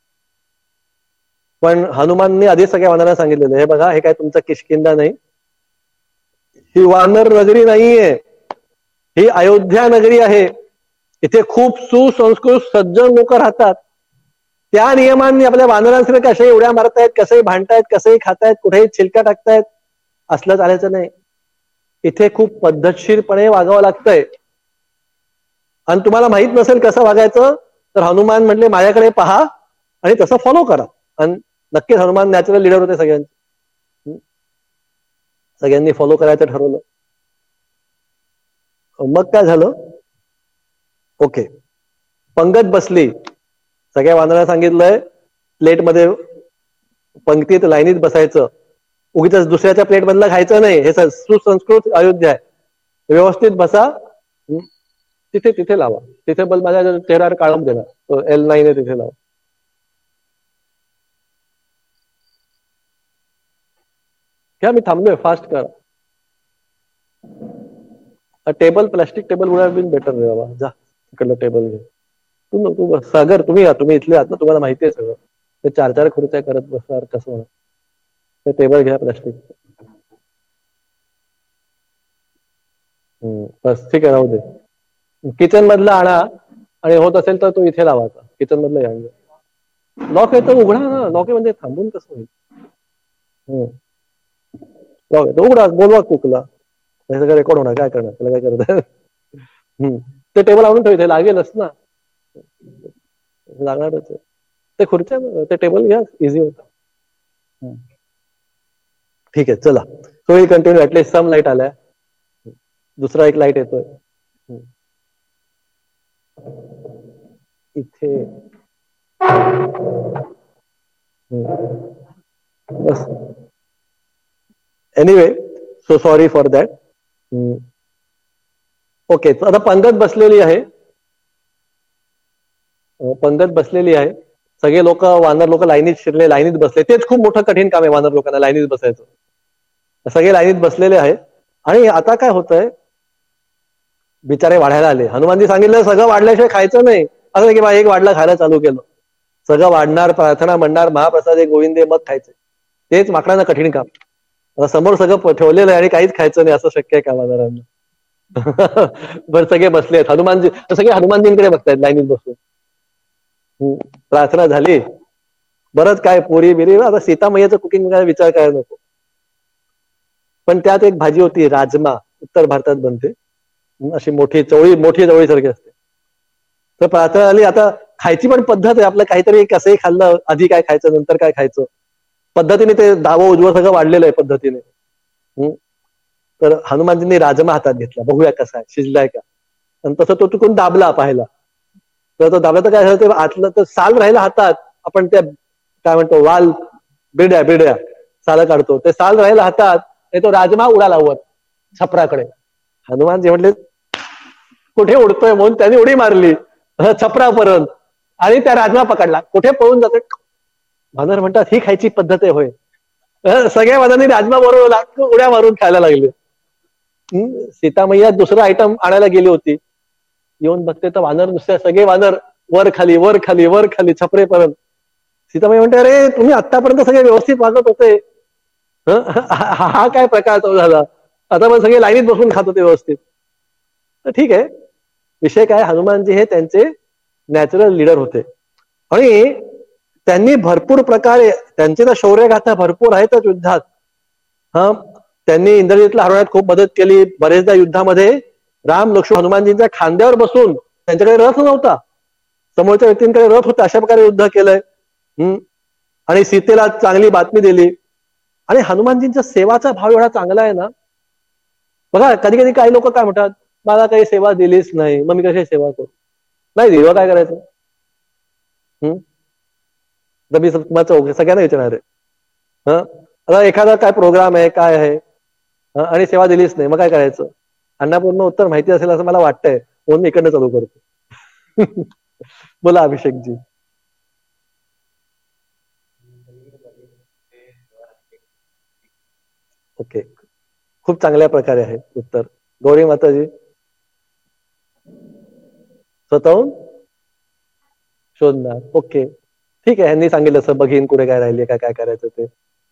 [SPEAKER 1] पण हनुमानने आधी सगळ्या वानरांना सांगितलेलं, हे बघा हे काय तुमचा किष्किंधा नाही, ही वानर नगरी नाहीये, ही अयोध्या नगरी आहे. इथे खूप सुसंस्कृत सज्जन लोक राहतात. त्या नियमांनी आपल्या वानरांसह कशाही उड्या मारतायत, कसंही भांडतायत, कसंही खातायत, कुठेही छिलका टाकतायत, असलं चालायचं नाही. इथे खूप पद्धतशीरपणे वागावं लागतंय. आणि तुम्हाला माहित नसेल कसं वागायचं तर हनुमान म्हटले माझ्याकडे पहा आणि तसं फॉलो करा. आणि नक्कीच हनुमान नॅचरल लीडर होते सगळ्यांचे. सगळ्यांनी फॉलो करायचं ठरवलं. मग काय झालं, ओके पंगत बसली. सगळ्या वानरांना सांगितलंय प्लेटमध्ये पंक्तीत लाईनीत बसायचं, उगीच दुसऱ्याच्या प्लेट मधलं खायचं नाही. हे सुसंस्कृत अयोध्या आहे, व्यवस्थित बसा. तिथे लावा, तिथे बल माझ्या चेहऱ्यावर काळोख देणार, L9 आहे तिथे लावा. घ्या, मी थांबलोय, फास्ट करा. Table, plastic table would have been better रे बाबा. जा तिकडलं टेबल घे. तू सागर, तुम्ही इथले आहात ना, तुम्हाला माहिती आहे सगळं. ते 4-4 खुर्च्या करत बसणार कसं होणार. ते टेबल घ्या प्लास्टिक. बस ठीक आहे, राहू दे. किचन मधला आणा, आणि होत असेल तर तो इथे लावायचा. किचन मधलं या. लॉक आहे तर उघडा ना. लॉक आहे म्हणजे थांबून कसं होईल. लॉक आहे तर उघडा, बोलवा कुकला. हे सगळं रेकॉर्ड होणार, काय करणार त्याला, काय करत. ते टेबल आणून ठेवते, लागेलच ना, लागणारच आहे. ते खुर्च्या, ते टेबल घ्या, इझी होता. ठीक आहे, चला. So will continue. At least some light आलाय. दुसरा एक लाईट येतोय इथे. बस. Anyway, so sorry for that. Okay, आता पंगत बसलेली आहे. पंगत बसलेली आहे. सगळे लोक, वानर लोक लाईनीत शिरले, लाईनीत बसले. तेच खूप मोठं कठीण काम आहे वानर लोकांना, लाईनीत बसायचं. सगळे लाईनीत बसलेले आहेत. आणि आता काय होतंय, बिचारे वाढायला आले. हनुमानजी सांगितलं सगळं वाढल्याशिवाय खायचं नाही. असं नाही की बा एक वाढला खायला चालू केलं. सगळं वाढणार, प्रार्थना म्हणणार, महाप्रसाद गोविंदे, मग खायचे. तेच माकडांना कठीण काम. आता समोर सगळं ठेवलेलं आहे आणि काहीच खायचं नाही, असं शक्य आहे का वानरांना. बरं, सगळे बसले आहेत. हनुमानजी सगळे हनुमानजींकडे बसतायत लाईनीत बसून. प्रार्थना झाली, बरंच काय पोरी बिरी. आता सीतामय्याचं कुकिंग विचार करायला नको. पण त्यात एक भाजी होती, राजमा. उत्तर भारतात बनते, अशी मोठी चवळी सारखी असते. तर प्रार्थना झाली. आता खायची पण पद्धत आहे आपलं, काहीतरी कसंही खाल्लं, आधी काय खायचं नंतर काय खायचं, पद्धतीने ते डावं उजवं सगळं वाढलेलं आहे पद्धतीने. तर हनुमानजींनी राजमा हातात घेतला, बघूया कसा आहे, शिजलाय का. आणि तसं तो चुकून दाबला पाहायला. तर तो दाबला तर काय झालं, ते आतलं तर साल राहिला हातात. आपण त्या काय म्हणतो, वाल, बिड्या साल काढतो, ते साल राहिला हातात. तो राजमा उडाला वर छपराकडे. हनुमानजी म्हटले कुठे उडतोय, म्हणून त्यांनी उडी मारली छपरापर्यंत, आणि त्या राजमा पकडला. कुठे पळून जातो. वानर म्हणतात ही खायची पद्धत आहे होय. सगळ्या वानरांनी राजमा बरोबर उड्या मारून खायला लागले. सीतामय्या दुसरं आयटम आणायला गेली होती. येऊन बघते तर वानर नुसते, सगळे वानर वर खाली छपरेपर्यंत. सीतामय्या म्हणते अरे तुम्ही आतापर्यंत सगळे व्यवस्थित वागत होते, हा काय प्रकार तो झाला. आता पण सगळे लाईनीत बसून खात होते व्यवस्थित. तर ठीक आहे, विषय काय, हनुमानजी हे त्यांचे नॅचरल लीडर होते. आणि त्यांनी भरपूर प्रकारे, त्यांची तर शौर्यगाथा भरपूर आहेतच युद्धात. त्यांनी इंद्रजितला हरवण्यात खूप मदत केली. बरेचदा युद्धामध्ये राम लक्ष्मण हनुमानजींच्या खांद्यावर बसून, त्यांच्याकडे रथ नव्हता, समोरच्या व्यक्तींकडे रथ होता, अशा प्रकारे युद्ध केलंय. आणि सीतेला चांगली बातमी दिली. आणि हनुमानजींचा सेवाचा भाव एवढा चांगला आहे ना. बघा, कधी कधी काही लोक काय म्हणतात, मला काही सेवा दिलीच नाही, मग मी कशी सेवा करू. नाही दिली काय करायचं. तर मी तुम्हाला सगळ्यांना विचारणार आहे, आता एखादा काय प्रोग्राम आहे, काय आहे, आणि सेवा दिलीच नाही, मग काय करायचं. अन्नपूर्ण उत्तर माहिती असेल असं मला वाटतंय, म्हणून मी इकडनं चालू करतो. बोला अभिषेकजी. ओके, खूप चांगल्या प्रकारे आहे उत्तर. गौरी माताजी स्वतःहून शोधणार. ओके, ठीक आहे, ह्यांनी सांगितलं असं बघीन कुठे काय राहिली, काय काय करायचं ते.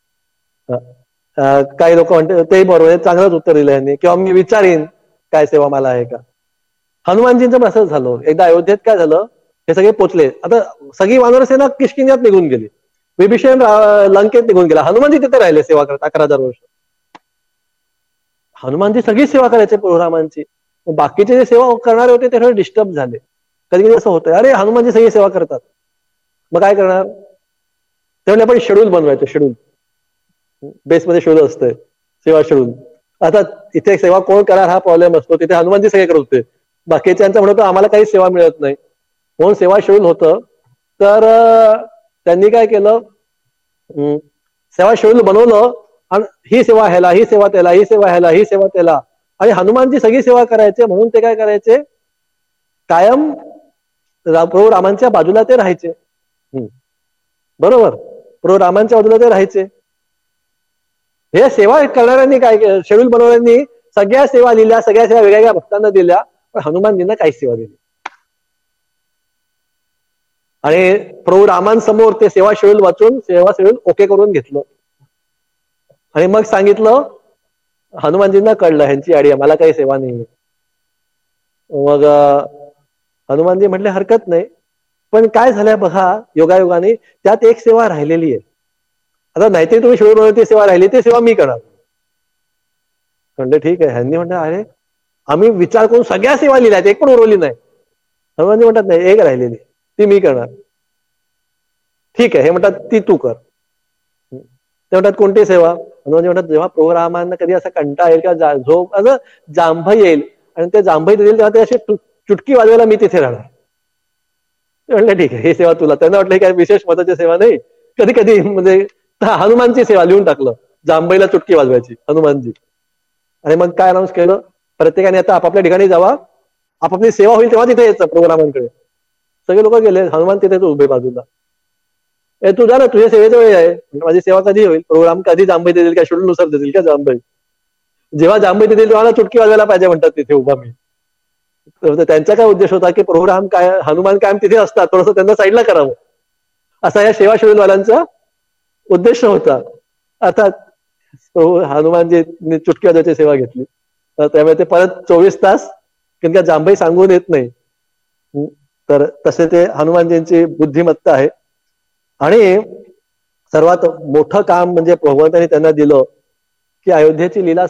[SPEAKER 1] काही लोक म्हणते तेही बरोबर आहे, चांगलंच उत्तर दिलं यांनी. किंवा मी विचारीन काय सेवा मला आहे का. हनुमानजींचं पण असंच झालं. एकदा अयोध्येत काय झालं, हे सगळे पोचले. आता सगळी वानरसेना किष्किंध्यात निघून गेली, विभीषण लंकेत निघून गेला, हनुमानजी तिथे राहिले सेवा करत 11,000 वर्ष. हनुमानजी सगळी सेवा करायचे रामांची. बाकीचे जे सेवा करणारे होते ते थोडे डिस्टर्ब झाले. कधी कधी असं होतं, अरे हनुमानजी सगळी सेवा करतात, मग काय करणार. त्यामुळे आपण शेड्यूल बनवायचं. शेड्यूल बेसमध्ये शेड्यूल असतंय, सेवा शेड्यूल. आता इथे सेवा कोण करणार हा प्रॉब्लेम असतो. तिथे हनुमानजी सगळे करत होते, बाकीच्यांचं म्हणतो आम्हाला काही सेवा मिळत नाही, म्हणून सेवा शेड्यूल होतं. तर त्यांनी काय केलं, सेवा शेड्यूल बनवलं. आणि ही सेवा ह्याला, ही सेवा त्याला, ही सेवा ह्याला, ही सेवा त्याला. आणि हनुमानजी सगळी सेवा करायचे, म्हणून ते काय करायचे, कायम प्रभू रामांच्या बाजूला ते राहायचे. बरोबर, प्रभू रामांच्या बाजूला ते राहायचे. हे सेवा करणाऱ्यांनी काय शेड्यूल बनवणाऱ्यांनी सगळ्या सेवा लिहिल्या, सगळ्या सेवा वेगळ्या भक्तांना दिल्या, पण हनुमानजींना काहीच सेवा दिली. आणि प्रभू रामांसमोर ते सेवा शेड्यूल वाचून सेवा शेड्यूल ओके करून घेतलं आणि मग सांगितलं. हनुमानजींना कळलं ह्यांची आडी, मला काही सेवा नाही. मग हनुमानजी म्हटले हरकत नाही, पण काय झालंय बघा, योगायोगाने त्यात एक सेवा राहिलेली आहे. आता नाहीतरी तुम्ही शेड्यूल बनवली ती सेवा राहिली, ती सेवा मी करणार. म्हणलं ठीक आहे. ह्यांनी म्हणलं अरे आम्ही विचार करून सगळ्या सेवा लिहिल्या, एक पण उरवली नाही. हनुमानजी म्हणतात नाही, एक राहिलेली ती मी करणार. ठीक आहे. हे म्हणतात ती तू कर. ते म्हणतात कोणती सेवा? हनुमानजी म्हणतात जेव्हा प्रभू रामांना कधी असा कंटाळा येईल किंवा झोप असं जांभई येईल आणि ते जांभई देईल तेव्हा ते अशी चुटकी वाजवायला मी तिथे राहणार. म्हणलं ठीक आहे, ही सेवा तुला. त्यांना वाटलं काय विशेष मताची सेवा नाही. कधी कधी म्हणजे हनुमानची सेवा लिहून टाकलं, जांभईला चुटकी वाजवायची हनुमानजी. आणि मग काय अनाऊन्स केलं, प्रत्येकाने आता आपापल्या ठिकाणी जावा, आपापली सेवा होईल तेव्हा तिथे यायचं प्रोग्रामांकडे. सगळे लोक गेले, हनुमान तिथेच उभे बाजूला. तू जा ना, तुझ्या सेवेचा वेळ आहे. माझी सेवा कधी होईल? प्रोग्राम कधी जांभई देतील का, शेड्यूल नुसार देतील का जांभई? जेव्हा जांभई देतील तेव्हा चुटकी वाजवायला पाहिजे म्हणतात तिथे उभा मी. त्यांचा काय उद्देश होता की प्रभू राम काय हनुमान कायम तिथे असतात, थोडंसं त्यांना साईडला करावं, असा या सेवा शेड्यूलवाल्यांचा उद्देश होता. आता हनुमानजी चुटकी वाजवायची सेवा घेतली, त्यामुळे ते परत 24 तास कारण का जांभई सांगून येत नाही. तर तसे ते हनुमानजींची बुद्धिमत्ता आहे. आणि सर्वात मोठं काम म्हणजे भगवंतांनी त्यांना दिलं की अयोध्येची लीला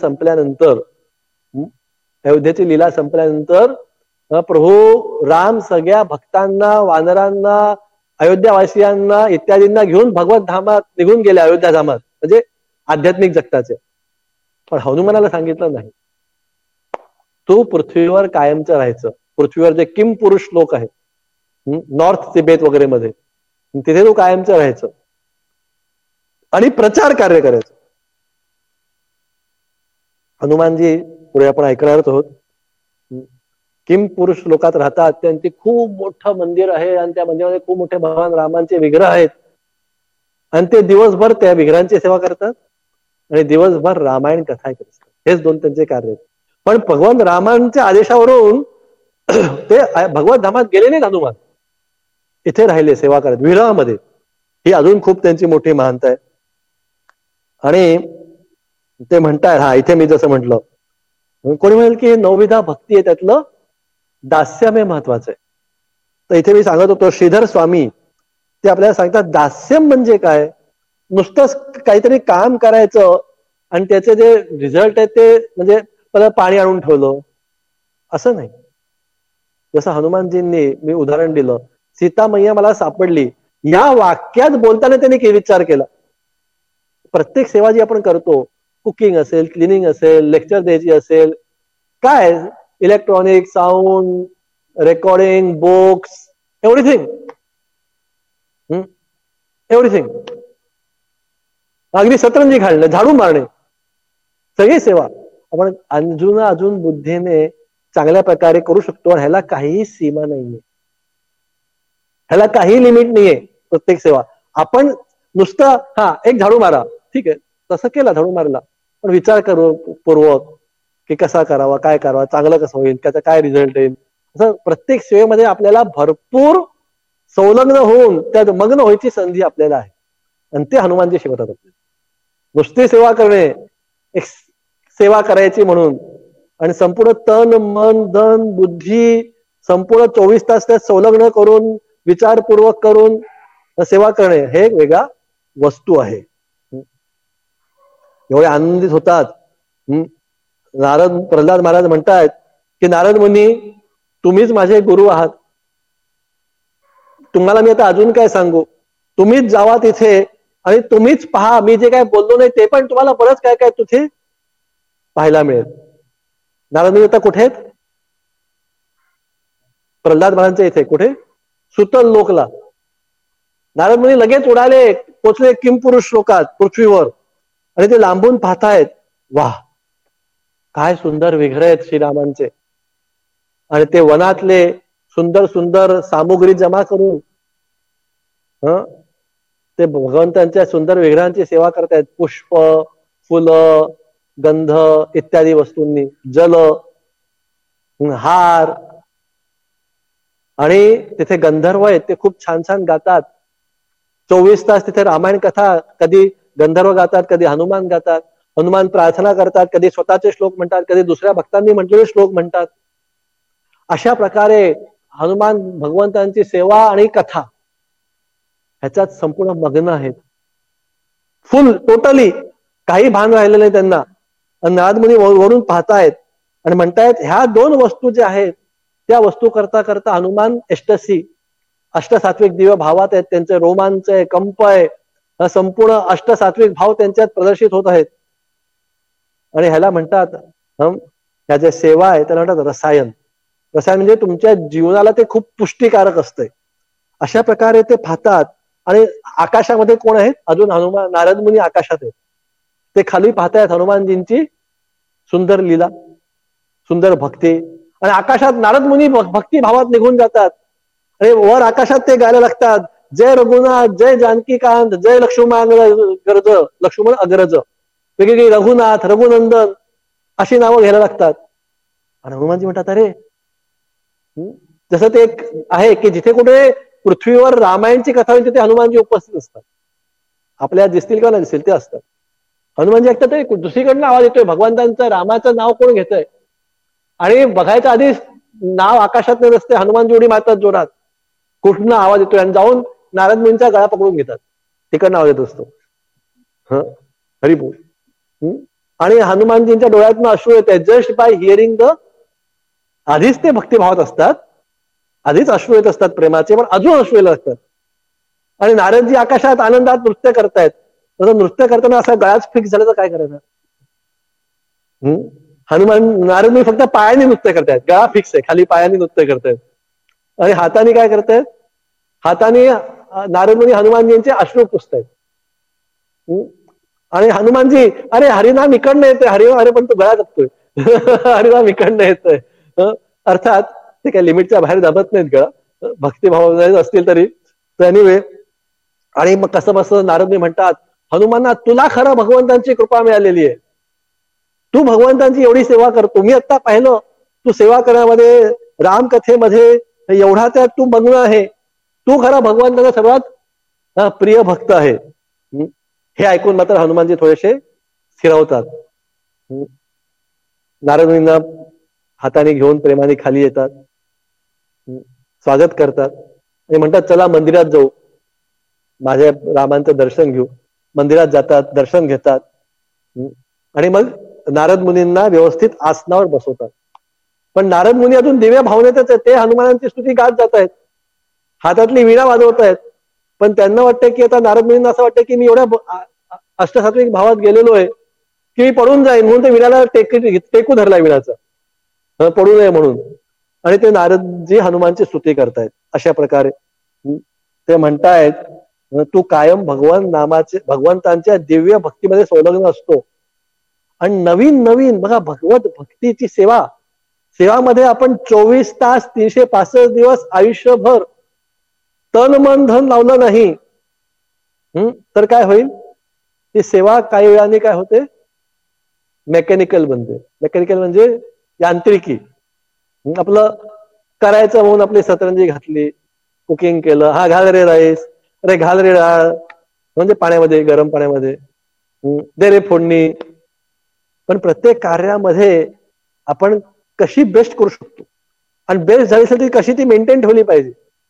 [SPEAKER 1] संपल्यानंतर प्रभू राम सगळ्या भक्तांना, वानरांना, अयोध्यावासियांना इत्यादींना घेऊन भगवत धामात निघून गेले, अयोध्या धामात, म्हणजे आध्यात्मिक जगताचे. पण हनुमानाला सांगितलं नाही, तू पृथ्वीवर कायमचं राहायचं. पृथ्वीवर जे किम पुरुष लोक आहे नॉर्थ तिबेट वगैरे मध्ये, तिथे तू कायमचं राहायचं आणि प्रचार कार्य करायचं. हनुमानजी पुढे आपण ऐकणारच आहोत. किम पुरुष लोकात राहतात, त्यांचे खूप मोठं मंदिर आहे आणि त्या मंदिरामध्ये खूप मोठे भगवान रामांचे विग्रह आहेत आणि ते दिवसभर त्या विग्रहांची सेवा करतात आणि दिवसभर रामायण कथा करतात. हेच दोन त्यांचे कार्य आहेत. पण भगवान रामांच्या आदेशावरून ते भगवत धामात गेले नाहीत. हनुमान इथे राहिले सेवा करत विरहामध्ये. ही अजून खूप त्यांची मोठी महानता आहे. आणि ते म्हणतायत, हा इथे मी जसं म्हटलं, कोणी म्हणेल की 9विधा भक्ती आहे, त्यातलं दास्यम हे महत्वाचं आहे. तर इथे मी सांगत होतो, श्रीधर स्वामी ते आपल्याला सांगतात दास्यम म्हणजे काय. नुसतं काहीतरी काम करायचं आणि त्याचे जे रिझल्ट आहे ते म्हणजे परत पाणी आणून ठेवलं असं नाही. जसं हनुमानजींनी मी उदाहरण दिलं, सीता मैया मला सापडली, या वाक्यात बोलताना त्यांनी विचार केला. प्रत्येक सेवा जी आपण करतो, कुकिंग असेल, क्लिनिंग असेल, लेक्चर द्यायची असेल, काय electronic, sound, recording, books, everything, अगदी सतरंजी घालणे, झाडू मारणे, सगळी सेवा आपण अजून बुद्धीने चांगल्या प्रकारे करू शकतो. आणि ह्याला काहीही सीमा नाहीये, ह्याला काही लिमिट नाहीये. प्रत्येक सेवा आपण नुसतं एक झाडू मारा, ठीक आहे, तसं केला, झाडू मारला, पण विचार करू पूर्वक की कसा करावा, काय करावा, चांगलं कसं होईल, त्याचा काय रिझल्ट येईल. असं प्रत्येक सेवेमध्ये आपल्याला भरपूर संलग्न होऊन त्यात मग्न व्हायची संधी आपल्याला आहे. आणि ते हनुमानजी शिकवतात आपल्याला. नुसती सेवा करणे, एक सेवा करायची म्हणून, आणि संपूर्ण तन, मन, धन, बुद्धी संपूर्ण 24 तास त्यात संलग्न करून विचारपूर्वक करून सेवा करणे, हे एक वेगळा वस्तू आहे. एवढे आनंदित होतात. प्रल्हाद महाराज म्हणतात की नारद मुनी, तुम्हीच माझे गुरु आहात, तुम्हाला मी आता अजून काय सांगू, तुम्हीच जावा तिथे आणि तुम्हीच पहा, मी जे काय बोललो नाही ते पण तुम्हाला बरंच काय काय तिथे पाहायला मिळेल. नारद मुनी आता कुठे आहेत? प्रल्हाद महाराजांच्या इथे. कुठे? सुतल लोकला. नारद मुनी लगेच उडाले, पोचले किमपुरुष लोकात पृथ्वीवर, आणि ते लांबून पाहतायत, वाह काय सुंदर विग्रह आहेत श्रीरामांचे. आणि ते वनातले सुंदर सुंदर सामुग्री जमा करून ते भगवंतांच्या सुंदर विग्रहांची सेवा करतायत. पुष्प, फुलं, गंध इत्यादी वस्तूंनी, जल, हार, आणि तिथे गंधर्व आहेत ते खूप छान छान गातात. 24 तास तिथे रामायण कथा, कधी गंधर्व गातात, कधी हनुमान गातात. हनुमान प्रार्थना करतात, कधी स्वतःचे श्लोक म्हणतात, कधी दुसऱ्या भक्तांनी म्हटलेले श्लोक म्हणतात. अशा प्रकारे हनुमान भगवंतांची सेवा आणि कथा ह्याच्यात संपूर्ण मग्न आहेत. फुल टोटली काही भान राहिलं नाही त्यांना. नारद मुनी वरून पाहतायत आणि म्हणतायत ह्या 2 वस्तू ज्या आहेत त्या वस्तू करता करता हनुमान एष्टसी, अष्टसात्विक दिव्य भावात आहेत. त्यांचे रोमांच आहे, कंप आहे, संपूर्ण अष्टसात्विक भाव त्यांच्यात प्रदर्शित होत आहेत. आणि ह्याला म्हणतात, ह्या ज्या सेवा आहे त्याला म्हणतात रसायन. रसायन म्हणजे तुमच्या जीवनाला ते खूप पुष्टीकारक असतंय. अशा प्रकारे ते पाहतात. आणि आकाशामध्ये कोण आहेत? अजून हनुमान, नारद मुनी आकाशात आहेत. ते खाली पाहतायत हनुमानजींची सुंदर लीला, सुंदर भक्ती. आणि आकाशात नारद मुनी भक्ती भावात निघून जातात. आणि वर आकाशात ते गायला लागतात, जय रघुनाथ, जय जानकीकांत, जय लक्ष्मण अग्रज, लक्ष्मण अग्रज, वेगवेगळी रघुनाथ, रघुनंदन अशी नावं घ्यायला लागतात. आणि हनुमानजी म्हणतात अरे, जसं ते एक आहे की जिथे कुठे पृथ्वीवर रामायणची कथा होईल तिथे हनुमानजी उपस्थित असतात. आपल्याला दिसतील किंवा नाही दिसतील ते असतात. हनुमानजी ऐकतात ते दुसरीकडनं आवाज येतोय, भगवंतांचं रामाचं नाव कोण घेतंय. आणि बघायच्या आधी नाव आकाशात नाही नसते, हनुमानजी उडी मारतात जोरात, कुठनं आवाज येतोय आणि जाऊन नारद मुनींचा गळा पकडून घेतात. तिकडनं आवाज येत असतो. हरिबोल. आणि हनुमानजींच्या डोळ्यातनं अश्रू येत आहे जस्ट बाय हिअरिंग द. आधीच ते भक्तिभावात असतात, आधीच अश्रू येत असतात प्रेमाचे, पण अजून अश्रू येत असतात. आणि नारदजी आकाशात आनंदात नृत्य करतायत. तसं नृत्य करताना असा गळाच फिक्स झाला तर काय करायचं. हनुमान नारद फक्त पायाने नृत्य करतायत, गळा फिक्स आहे, खाली पायाने नृत्य करतायत. आणि हाताने काय करतायत, हाताने नारद मुनी हनुमानजींचे अश्रू पुसतायत. आणि हनुमानजी अरे हरिनाम इकडनं येतोय, हरिनाम, अरे पण तो गळा जपतोय. हरिनाम इकडनं येतोय. अर्थात ते काही लिमिटच्या बाहेर दाबत नाहीत गळा, भक्तिभाव असतील तरी. एनिवे, आणि मग कसं बसं नारदनी म्हणतात हनुमाना, तुला खरं भगवंतांची कृपा मिळालेली आहे, तू भगवंतांची एवढी सेवा करतो. मी आता पाहिलं तू सेवा करण्यामध्ये, रामकथेमध्ये एवढा त्यात तू मग्न आहे. तू खरा भगवंताचा सर्वात प्रिय भक्त आहे. हे ऐकून मात्र हनुमानजी थोडेसे स्थिरावतात. नारद मुनींना हाताने घेऊन प्रेमाने खाली येतात, स्वागत करतात आणि म्हणतात चला मंदिरात जाऊ, माझ्या रामांचं दर्शन घेऊ. मंदिरात जातात, दर्शन घेतात. आणि मग नारद मुनींना व्यवस्थित आसनावर बसवतात. पण नारद मुनी अजून दिव्य भावनेतच आहेत, ते हनुमानांची स्तुती गात जात आहेत, हातातली वीणा वाजवत आहेत. पण त्यांना वाटतं की आता नारद मुनींना असं वाटतं की मी एवढ्या अष्टसात्विक भावात गेलेलो आहे की मी पडून जाईन, म्हणून ते विणाला टेकू धरलाय विणाचा, पडू नये म्हणून. आणि ते नारदजी हनुमानची स्तुती करतायत. अशा प्रकारे ते म्हणतायत तू कायम भगवान नामाचे, भगवंतांच्या दिव्य भक्तीमध्ये संलग्न असतो. आणि नवीन नवीन बघा भगवत भक्तीची सेवा, सेवामध्ये आपण 24 तास 365 दिवस आयुष्यभर तन मन धन लावलं नाही तर काय होईल, ती सेवा काही वेळाने काय होते, मेकॅनिकल बनते. मेकॅनिकल म्हणजे यांत्रिकी. आपलं करायचं म्हणून आपली सतरंजी घातली, कुकिंग केलं, हा घाल रे राईस, अरे घाल रे डाळ, म्हणजे पाण्यामध्ये, गरम पाण्यामध्ये दे रे फोडणी. पण प्रत्येक कार्यामध्ये आपण कशी बेस्ट करू शकतो, आणि बेस्ट झाली असेल ती कशी ती मेंटेन ठेवली पाहिजे.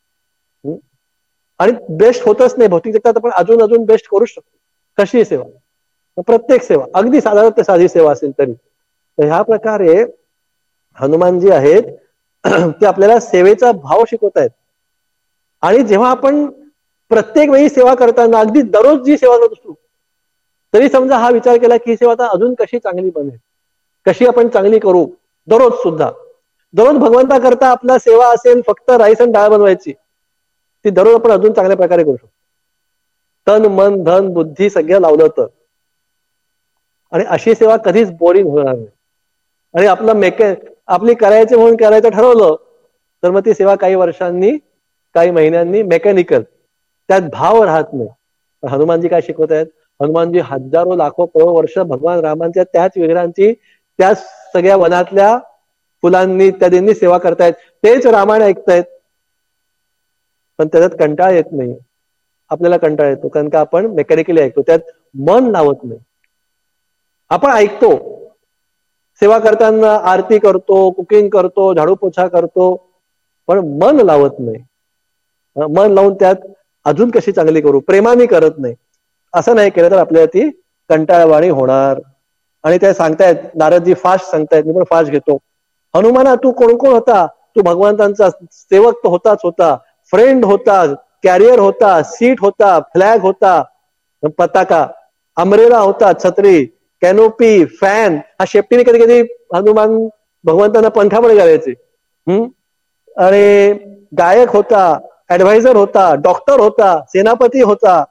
[SPEAKER 1] आणि बेस्ट होतच नाही, भौतिक जगतात आपण अजून अजून बेस्ट करू शकतो. कशी सेवा, प्रत्येक सेवा, अगदी साधारण ते साधी सेवा असेल तरी. तर ह्या प्रकारे हनुमानजी आहेत ते आपल्याला सेवेचा भाव शिकवत आहेत. आणि जेव्हा आपण प्रत्येक वेळी सेवा करताना, अगदी दररोज जी सेवा करत असतो, तरी समजा हा विचार केला की ही सेवा आता अजून कशी चांगली बनेल, कशी आपण चांगली करू. दररोज सुद्धा, दररोज भगवंता करता आपला सेवा असेल फक्त राईस आणि डाळ बनवायची, ती दररोज आपण अजून चांगल्या प्रकारे करू शकतो, तन मन धन बुद्धी सगळं लावलं तर. आणि अशी सेवा कधीच बोरिंग होणार नाही. आणि आपली करायचं म्हणून करायचं ठरवलं तर मग ती सेवा काही वर्षांनी, काही महिन्यांनी मेकॅनिकल, त्यात भाव राहत नाही. हनुमानजी काय शिकवत आहेत, हनुमानजी हजारो लाखो करोड वर्ष भगवान रामांच्या त्याच विग्रहांची, त्याच सगळ्या वनातल्या फुलांनी इत्यादींनी सेवा करतायत, तेच रामायण ऐकतायत, पण त्याच्यात कंटाळा येत नाही. आपल्याला कंटाळा येतो कारण का आपण मेकॅनिकली ऐकतो, त्यात मन लावत नाही. आपण ऐकतो, सेवा करताना आरती करतो, कुकिंग करतो, झाडू पोछा करतो, पण मन लावत नाही. मन लावून त्यात अजून कशी चांगली करू, प्रेमाने करत नाही. असं नाही केलं तर आपल्याला ती कंटाळवाणी होणार. आणि ते सांगतायत, नारदजी फास्ट सांगतायत, मी पण फास्ट घेतो. हनुमाना तू कोण कोण होता? तू भगवंतांचा सेवक तर होता, फ्रेंड होता, कॅरियर होता, सीट होता, फ्लॅग होता, पताका, अमरेला होता, छत्री, कॅनोपी, फॅन. हा शेपटीने कधी कधी हनुमान भगवंतांना पंखा पण घालायचे. आणि गायक होता, ऍडवायझर होता, डॉक्टर होता, सेनापती होता.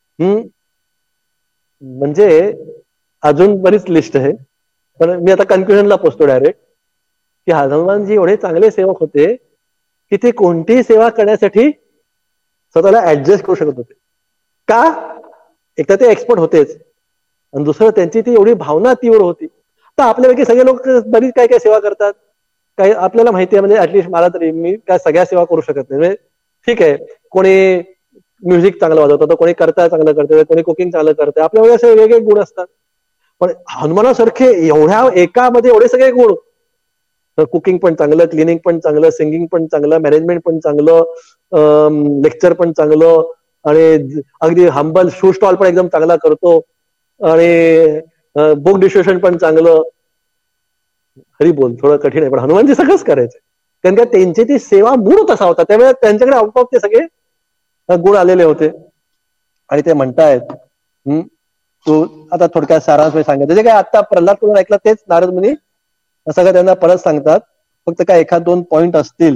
[SPEAKER 1] म्हणजे अजून बरीच लिस्ट आहे, पण मी आता कन्क्ल्युजनला पोहोचतो डायरेक्ट, की हनुमानजी एवढे चांगले सेवक होते की ते कोणतीही सेवा करण्यासाठी स्वतःला ऍडजस्ट करू शकत होते. का? एक तर ते एक्सपर्ट होतेच, आणि दुसरं त्यांची ती एवढी भावना तीव्र होती. तर आपल्यापैकी सगळे लोक बरीच काय काय सेवा करतात, काही आपल्याला माहिती आहे, म्हणजे ऍटलिस्ट मला तरी, मी काय सगळ्या सेवा करू शकत नाही. म्हणजे ठीक आहे, कोणी म्युझिक चांगलं वाजवतं, तर कोणी करता चांगलं करतं, कोणी कुकिंग चांगलं करतं, आपल्याकडे असे वेगवेगळे गुण असतात. पण हनुमानासारखे एवढ्या एकामध्ये एवढे सगळे गुण, कुकिंग पण चांगलं, क्लिनिंग पण चांगलं, सिंगिंग पण चांगलं, मॅनेजमेंट पण चांगलं, लेक्चर पण चांगलं, आणि अगदी हंबल शू स्टॉल पण एकदम चांगला करतो, आणि बुक डिस्ट्रीब्युशन पण चांगलं. हरी बोल, थोडं कठीण आहे, पण हनुमानजी सगळंच करायचं, कारण का त्यांची ती सेवा मूळ तसा होता. त्यावेळेस त्यांच्याकडे आउटऑफ ते सगळे गुण आलेले होते. आणि ते म्हणतायत, तू आता थोडक्यात सारांश सांगितलं, जे काय आता प्रल्हाद कडून ऐकलं तेच नारद मुनी सगळं त्यांना परत सांगतात. फक्त काय एखाद दोन पॉइंट असतील,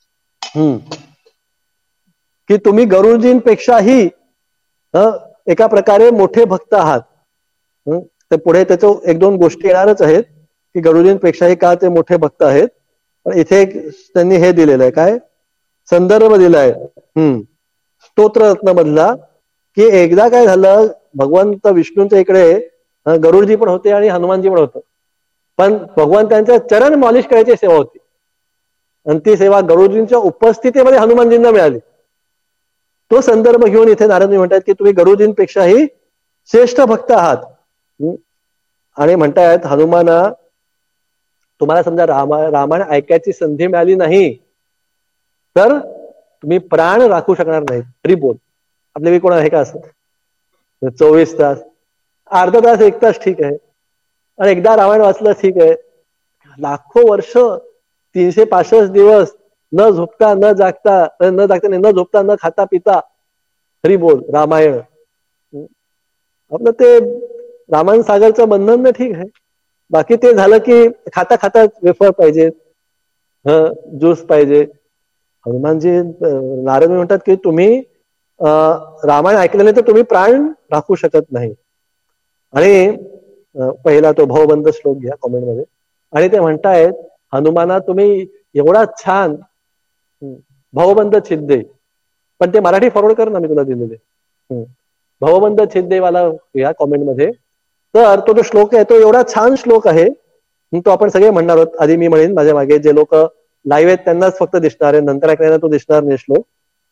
[SPEAKER 1] की तुम्ही गरुडजींपेक्षाही एका प्रकारे मोठे भक्त आहात. तर पुढे त्याचं एक दोन गोष्टी येणारच आहेत, की गरुडजींपेक्षाही का ते मोठे भक्त आहेत. पण इथे त्यांनी हे दिलेलं आहे, काय संदर्भ दिलाय स्तोत्ररत्न मधला, की एकदा काय झालं, भगवंत विष्णूंच्या इकडे गरुडजी पण होते आणि हनुमानजी पण होतं, पण भगवंतांच्या चरण मॉलिश करायची सेवा होती, आणि ती सेवा गरुडजींच्या उपस्थितीमध्ये हनुमानजींना मिळाली. तो संदर्भ घेऊन इथे नारद म्हणतात की तुम्ही गरुडजींपेक्षाही श्रेष्ठ भक्त आहात. आणि म्हणतायत हनुमाना, तुम्हाला समजा रामायण ऐकायची संधी मिळाली नाही तर तुम्ही प्राण राखू शकणार नाही. तरी बोल, आपल्या कोण आहे का असं? 24 तास, अर्धा तास, 1 तास ठीक आहे, आणि एकदा रामायण वाचलं ठीक आहे. लाखो वर्ष, 365 दिवस न झोपता न जागता, न झोपता न खाता पिता, हरी बोल रामायण. आपलं ते रामायण सागरचं बंधन ना ठीक आहे, बाकी ते झालं की खाता खाता वेफर पाहिजे, ज्यूस पाहिजे. हनुमानजी नारद म्हणतात की तुम्ही रामायण ऐकलं नाही तर तुम्ही प्राण राखू शकत नाही. आणि पहिला तो भवबंध श्लोक घ्या कॉमेंटमध्ये. आणि ते म्हणतायत हनुमाना तुम्ही एवढा छान भवबंध छिद्दे, पण ते मराठी फॉरवर्ड कर ना, मी तुला दिलेले भवबंध छिद्देवाला या कॉमेंटमध्ये. तर तो जो श्लोक आहे तो एवढा छान श्लोक आहे, तो आपण सगळे म्हणणार आहोत. आधी मी म्हणेन, माझ्या मागे जे लोक लाईव्ह आहेत त्यांनाच फक्त दिसणार आहे, नंतर ऐकल्याला तो दिसणार नाही श्लोक.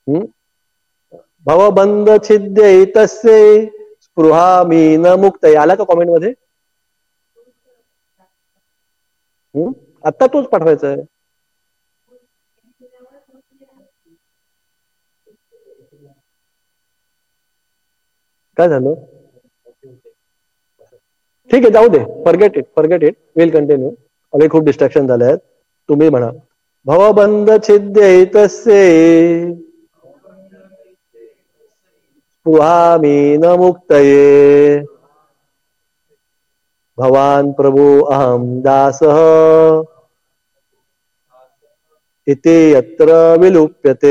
[SPEAKER 1] भवबंध छिद्दे तस्ये स्पृहा मी न मुक्त. आला का कॉमेंट मध्ये? आता तोच पाठवायचा आहे. काय झालं? ठीक आहे, जाऊ दे, फॉरगेट इट, विल कंटिन्यू. अरे खूप डिस्ट्रॅक्शन झाले आहेत. तुम्ही म्हणा भवबंध छिद्दे तस्ये स्पृहामि न मुक्तये भवान प्रभु अहम दासः इति यत्र विलुप्यते.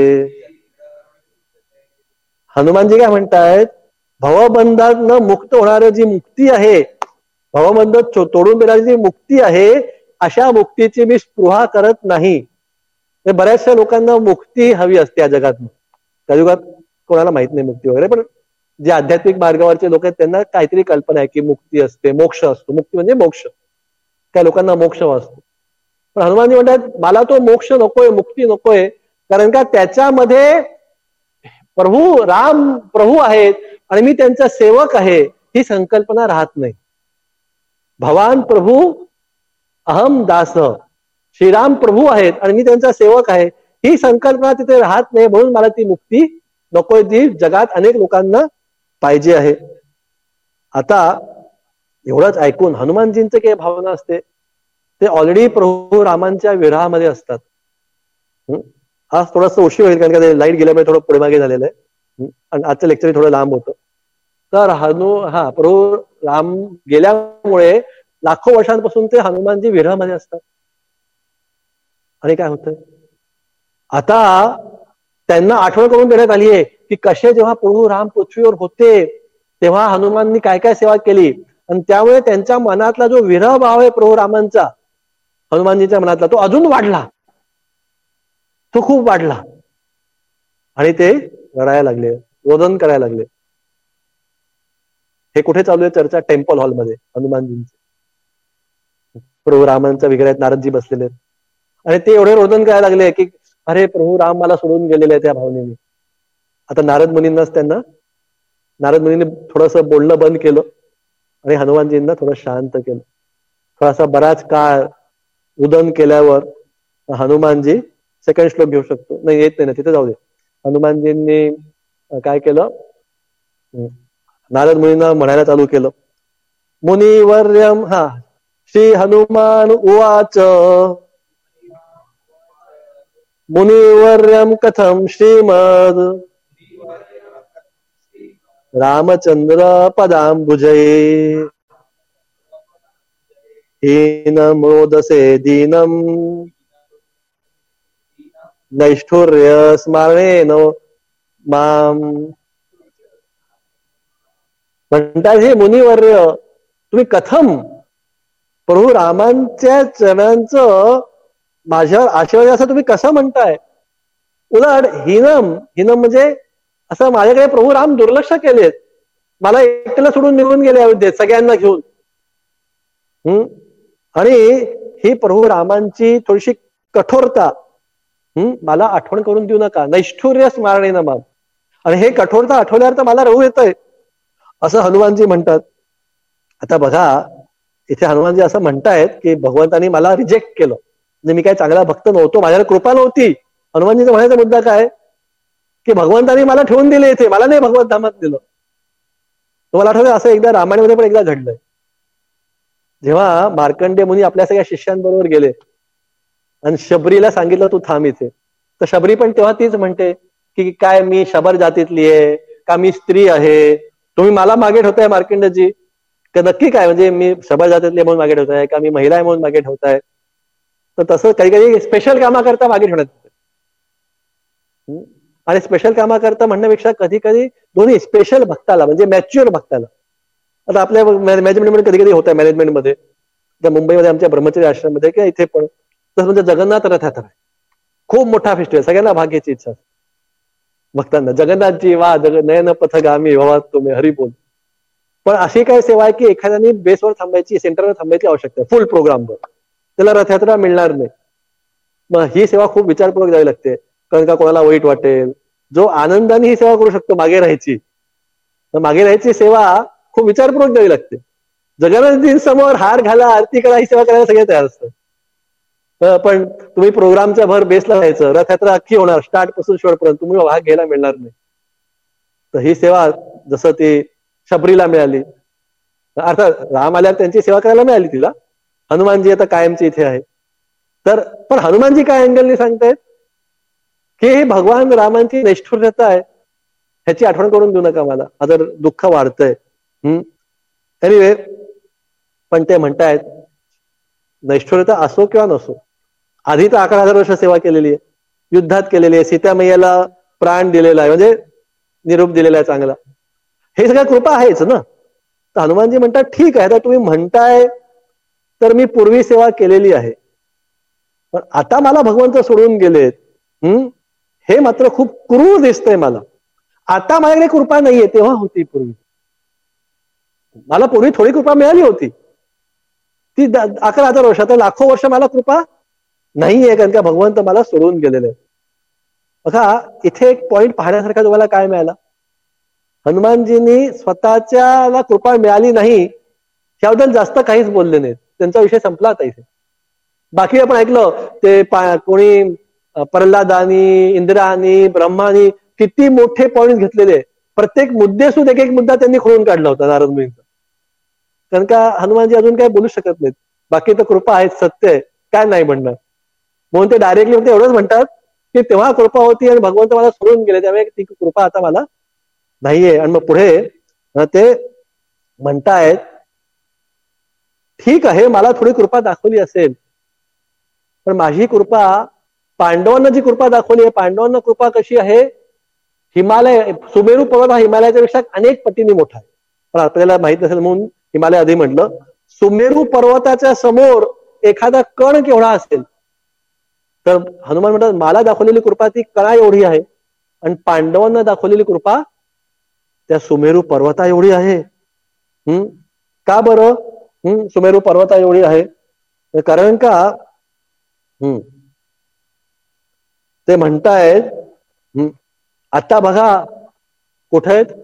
[SPEAKER 1] हनुमानजी काय म्हणतायत? भवबंधात न मुक्त होणारी जी मुक्ती आहे, भवबंध तोडून देणारी जी मुक्ती आहे, अशा मुक्तीची मी स्पृहा करत नाही. बऱ्याचशा लोकांना मुक्ती हवी असते या जगात. त्या युगात कोणाला माहित नाही मुक्ती वगैरे, पण जे आध्यात्मिक मार्गावरचे लोक आहेत त्यांना काहीतरी कल्पना आहे की मुक्ती असते, मोक्ष असतो. मुक्ती म्हणजे मोक्ष, त्या लोकांना मोक्ष असतो. पण हनुमानजी म्हणतात मला तो मोक्ष नकोय, मुक्ती नकोय, कारण का त्याच्यामध्ये प्रभू राम प्रभू आहेत आणि मी त्यांचा सेवक आहे ही संकल्पना राहत नाही. भगवान प्रभू अहम दास, श्रीराम प्रभू आहेत आणि मी त्यांचा सेवक आहे ही संकल्पना तिथे राहत नाही. म्हणून मला ती मुक्ती नकोय, जी जगात अनेक लोकांना पाहिजे आहे. आता एवढंच ऐकून हनुमानजींचं काही भावना असते, ते ऑलरेडी प्रभू रामांच्या विरहामध्ये असतात. आज थोडस उशीर होईल कारण का लाईट गेल्यामुळे थोडं पुढे मागे झालेलं आहे आणि आजचं लेक्चर थोडं लांब होतं. तर प्रभू राम गेल्यामुळे लाखो वर्षांपासून ते हनुमानजी विरहामध्ये असतात. आणि काय होतं आता त्यांना आठवण करून देण्यात आली आहे की कसे जेव्हा प्रभू राम पृथ्वीवर होते तेव्हा हनुमाननी काय काय सेवा केली, आणि त्यामुळे त्यांच्या मनातला जो विरह भाव आहे प्रभू रामांचा हनुमानजीच्या मनातला तो अजून वाढला, तो खूप वाढला आणि ते रडायला लागले, रोदन करायला लागले. हे कुठे चालू आहे चर्चा? टेम्पल हॉलमध्ये हनुमानजींचे. प्रभू रामांच्या विग्रहात नारदजी बसलेले आणि ते एवढे रोदन करायला लागले की अरे प्रभू राम मला सोडून गेलेले आहे त्या भावनेने. आता नारद मुनींनी थोडस बोलणं बंद केलं आणि हनुमानजींना थोडं शांत केलं. थोडासा बराच काळ उदन केल्यावर हनुमानजी सेकंड श्लोक घेऊ शकतो, नाही येत नाही ना, तिथे जाऊ दे. हनुमानजींनी काय केलं, नारद मुनींना म्हणायला चालू केलं. मुनिवर्यम श्री हनुमान उवाच मुनिवर्यम कथम श्रीमद रामचंद्र पदांबुजये हीन मोदसे दीनम नैष्ठुर्य स्मरणेन माम. म्हणतात हे मुनिवर्य तुम्ही कथम प्रभू रामांच्या चरणांचं माझ्यावर आशीर्वाद असं तुम्ही कसं म्हणताय? उलट हिनम म्हणजे असं माझ्याकडे प्रभू राम दुर्लक्ष केलेत, मला एकट्याला सोडून निघून गेले अयोध्येत सगळ्यांना घेऊन. आणि ही प्रभू रामांची थोडीशी कठोरता मला आठवण करून देऊ नका. नैष्ठुर्य स्मरणे नमाम. आणि हे कठोरता आठवल्यावर तर मला रहू येतंय असं हनुमानजी म्हणतात. आता बघा इथे हनुमानजी असं म्हणतायत की भगवंतानी मला रिजेक्ट केलं, म्हणजे मी काय चांगला भक्त नव्हतो, माझ्यावर कृपा नव्हती. हनुमानजीचा म्हणायचा मुद्दा काय की भगवंतानी मला ठेवून दिले इथे, मला नाही भगवत धामात दिलं. तुम्हाला आठवतं असं एकदा रामायणामध्ये पण एकदा घडलंय. जेव्हा मार्कंडेय मुनी आपल्या सगळ्या शिष्यांबरोबर गेले आणि शबरीला सांगितलं तू थांब इथे, तर शबरी पण तेव्हा तीच म्हणते की काय मी शबर जातीतली आहे का, मी स्त्री आहे, तुम्ही मला मागे ठेवताय मार्कंडेयजी का? नक्की काय म्हणजे मी शबर जातीतली म्हणून मागे ठेवताय का, मी महिला आहे म्हणून मागे ठेवताय? तर तसं काही काही स्पेशल कामाकरता मागे ठेवण्यात. आणि स्पेशल कामाकरता म्हणण्यापेक्षा कधी कधी दोन्ही स्पेशल भक्ताला म्हणजे मॅच्युअर भक्ताला. आता आपल्या मॅनेजमेंटमध्ये कधी कधी होत आहे मॅनेजमेंटमध्ये, मुंबईमध्ये आमच्या ब्रह्मचर्य आश्रममध्ये किंवा इथे पण तसं म्हणजे जगन्नाथ रथयात्रा आहे, खूप मोठा फेस्टिवल, सगळ्यांना भाग घ्यायची इच्छा भक्तांना. जगन्नाथजी वा नयन पथगामी भवात तुम्ही हरी बोल. पण अशी काय सेवा आहे की एखाद्याने बेसवर थांबायची, सेंटरवर थांबायची आवश्यकता आहे, फुल प्रोग्रामवर, त्याला रथयात्रा मिळणार नाही. मग ही सेवा खूप विचारपूर्वक द्यावी लागते, कारण का कोणाला वाईट वाटेल. जो आनंदाने ही सेवा करू शकतो मागे राहायची, मागे राहायची सेवा खूप विचारपूर्वक द्यावी लागते. जगन्नाथ समोर हार घाला, आरती करा, ही सेवा करायला सगळे तयार असतात. पण तुम्ही प्रोग्रामच्या भर बेसला राहायचं, रथयात्रा अख्खी होणार स्टार्ट पासून शेवटपर्यंत, तुम्ही भाग घ्यायला मिळणार नाही. तर ही सेवा जसं ती शबरीला मिळाली, अर्थात राम आल्यावर त्यांची सेवा करायला मिळाली तिला, हनुमानजी आता कायमची इथे आहे. तर पण हनुमानजी काय अँगलनी सांगतायत की ही भगवान रामांची नैष्ठुर्यता आहे, ह्याची आठवण करून देऊ नका मला, आता दुःख वाढतंय. एनिवे, पण ते म्हणतायत नैष्ठुर्यता असो किंवा नसो, आधी तर 11,000 वर्ष सेवा केलेली आहे, युद्धात केलेली आहे, सीतामय्याला प्राण दिलेला आहे, म्हणजे निरोप दिलेला आहे चांगला, हे सगळं कृपा आहेच ना. तर हनुमानजी म्हणतात ठीक आहे, आता तुम्ही म्हणताय तर मी पूर्वी सेवा केलेली आहे, पण आता मला भगवंत सोडून गेलेत, हे मात्र खूप क्रूर दिसतंय मला. आता माझ्याकडे कृपा नाहीये, तेव्हा होती पूर्वी. मला पूर्वी थोडी कृपा मिळाली होती, ती 11,000 वर्ष, आता लाखो वर्ष मला कृपा नाहीये, कारण का भगवंत मला सोडून गेलेले. बघा इथे एक पॉइंट पाहण्यासारखा तुम्हाला काय मिळाला, हनुमानजींनी स्वतःच्याला कृपा मिळाली नाही त्याबद्दल जास्त काहीच बोलले नाहीत, त्यांचा विषय संपला आता इथे. बाकी आपण ऐकलं ते कोणी प्रल्हादानी, इंद्रानी, ब्रह्मानी किती मोठे पॉइंट घेतलेले, प्रत्येक मुद्देसूद एक एक मुद्दा त्यांनी खोडून काढला होता नारद मुनींचा. कारण का हनुमानजी अजून काय बोलू शकत नाहीत, बाकी तर कृपा आहे, सत्य आहे, काय नाही म्हणणार. म्हणून ते डायरेक्टली एवढंच म्हणतात की तेव्हा कृपा होती आणि भगवंत मला सोडून गेले, त्यामुळे ती कृपा आता मला नाहीये. आणि मग पुढे ते म्हणतायत, ठीक आहे मला थोडी कृपा दाखवली असेल, पण माझी कृपा पांडवांना जी कृपा दाखवली आहे, पांडवांना कृपा कशी आहे, हिमालय, सुमेरू पर्वत हा हिमालयाच्या पेक्षा अनेक पटीने मोठा आहे. पण आपल्याला माहित नसेल म्हणून हिमालय आधी म्हटलं. सुमेरू पर्वताच्या समोर एखादा कण केवढा असेल, तर हनुमान म्हणतात मला दाखवलेली कृपा ती कणा एवढी आहे, आणि पांडवांना दाखवलेली कृपा त्या सुमेरू पर्वता एवढी आहे. का बरं सुमेरू पर्वता एवढी आहे, कारण का ते म्हणतायत, आता बघा कुठे आहेत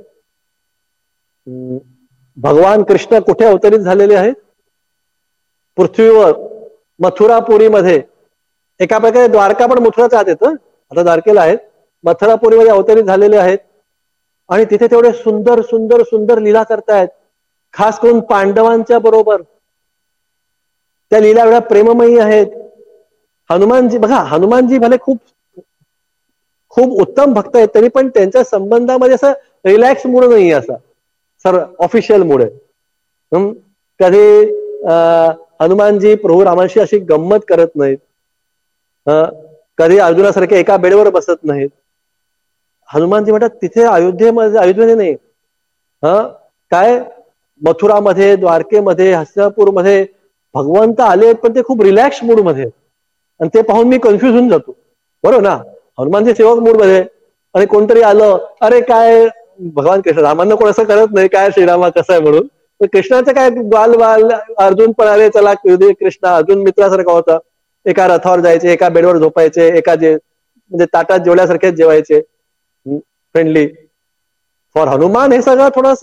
[SPEAKER 1] भगवान कृष्ण, कुठे अवतरित झालेले आहेत, पृथ्वीवर मथुरापुरीमध्ये. एका प्रकारे द्वारका पण मथुराच्या आत येतं, आता द्वारकेला आहेत, मथुरापुरीमध्ये अवतरित झालेले आहेत. आणि तिथे तेवढे सुंदर सुंदर सुंदर लीला करतायत, खास करून पांडवांच्या बरोबर. त्या लीला एवढ्या प्रेममयी आहेत. हनुमानजी बघा, हनुमानजी भले खूप खूप उत्तम भक्त आहेत, तरी पण त्यांच्या संबंधामध्ये असं रिलॅक्स मूड नाही, असा सर ऑफिशियल मूड आहे. कधी हनुमानजी प्रभू रामाशी अशी गंमत करत नाहीत, कधी अर्जुनासारखे एका बेडवर बसत नाहीत. हनुमानजी म्हणतात तिथे अयोध्येमध्ये नाही, काय मथुरामध्ये, द्वारकेमध्ये, हस्तिनापूरमध्ये भगवंत आले, पण ते खूप रिलॅक्स मूड मध्ये, आणि ते पाहून मी कन्फ्युज होऊन जातो. बरोबर ना, हनुमानजी सेवक मूड मध्ये, आणि कोणतरी आलं, अरे काय भगवान कृष्ण, रामांना कोण असं करत नाही काय श्रीरामा कसं आहे म्हणून. कृष्णाचं काय बाल बाल, अर्जुन पण आले, चला कृष्ण अर्जुन मित्रासारखा होता, एका रथावर जायचे, एका बेडवर झोपायचे, एका म्हणजे ताटात जेवल्यासारखेच जेवायचे, फ्रेंडली. फॉर हनुमान हे सगळं थोडस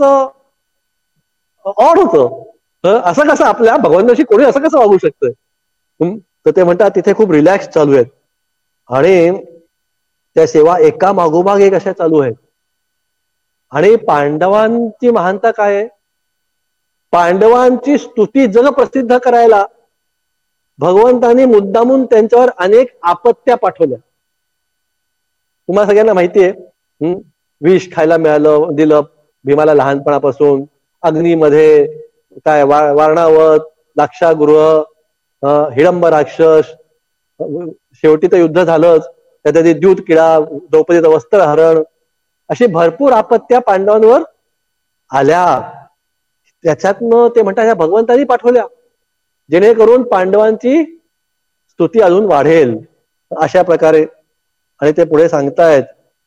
[SPEAKER 1] ऑड होतं. असं कसं आपल्या भगवंताशी कोणी असं कसं वागू शकतं. तर ते म्हणतात तिथे खूप रिलॅक्स चालू आहेत, आणि त्या सेवा एका मागोमाग एक अशा चालू आहेत. आणि पांडवांची महानता काय आहे, पांडवांची स्तुती जग प्रसिद्ध करायला भगवंतांनी मुद्दामून त्यांच्यावर अनेक आपत्त्या पाठवल्या. तुम्हाला सगळ्यांना माहितीये, विष खायला मिळालं, दिलं भीमाला लहानपणापासून, अग्नीमध्ये काय वारणावत, लाक्षागृह, हिडंब राक्षस, शेवटी तर युद्ध झालंच, त्याच्यात द्यूत किडा, द्रौपदीचं वस्त्रहरण, अशी भरपूर आपत्त्या पांडवांवर आल्या. त्याच्यातनं ते म्हणतात ह्या भगवंतांनी पाठवल्या, जेणेकरून पांडवांची स्तुती अजून वाढेल, अशा प्रकारे. आणि ते पुढे सांगतायत,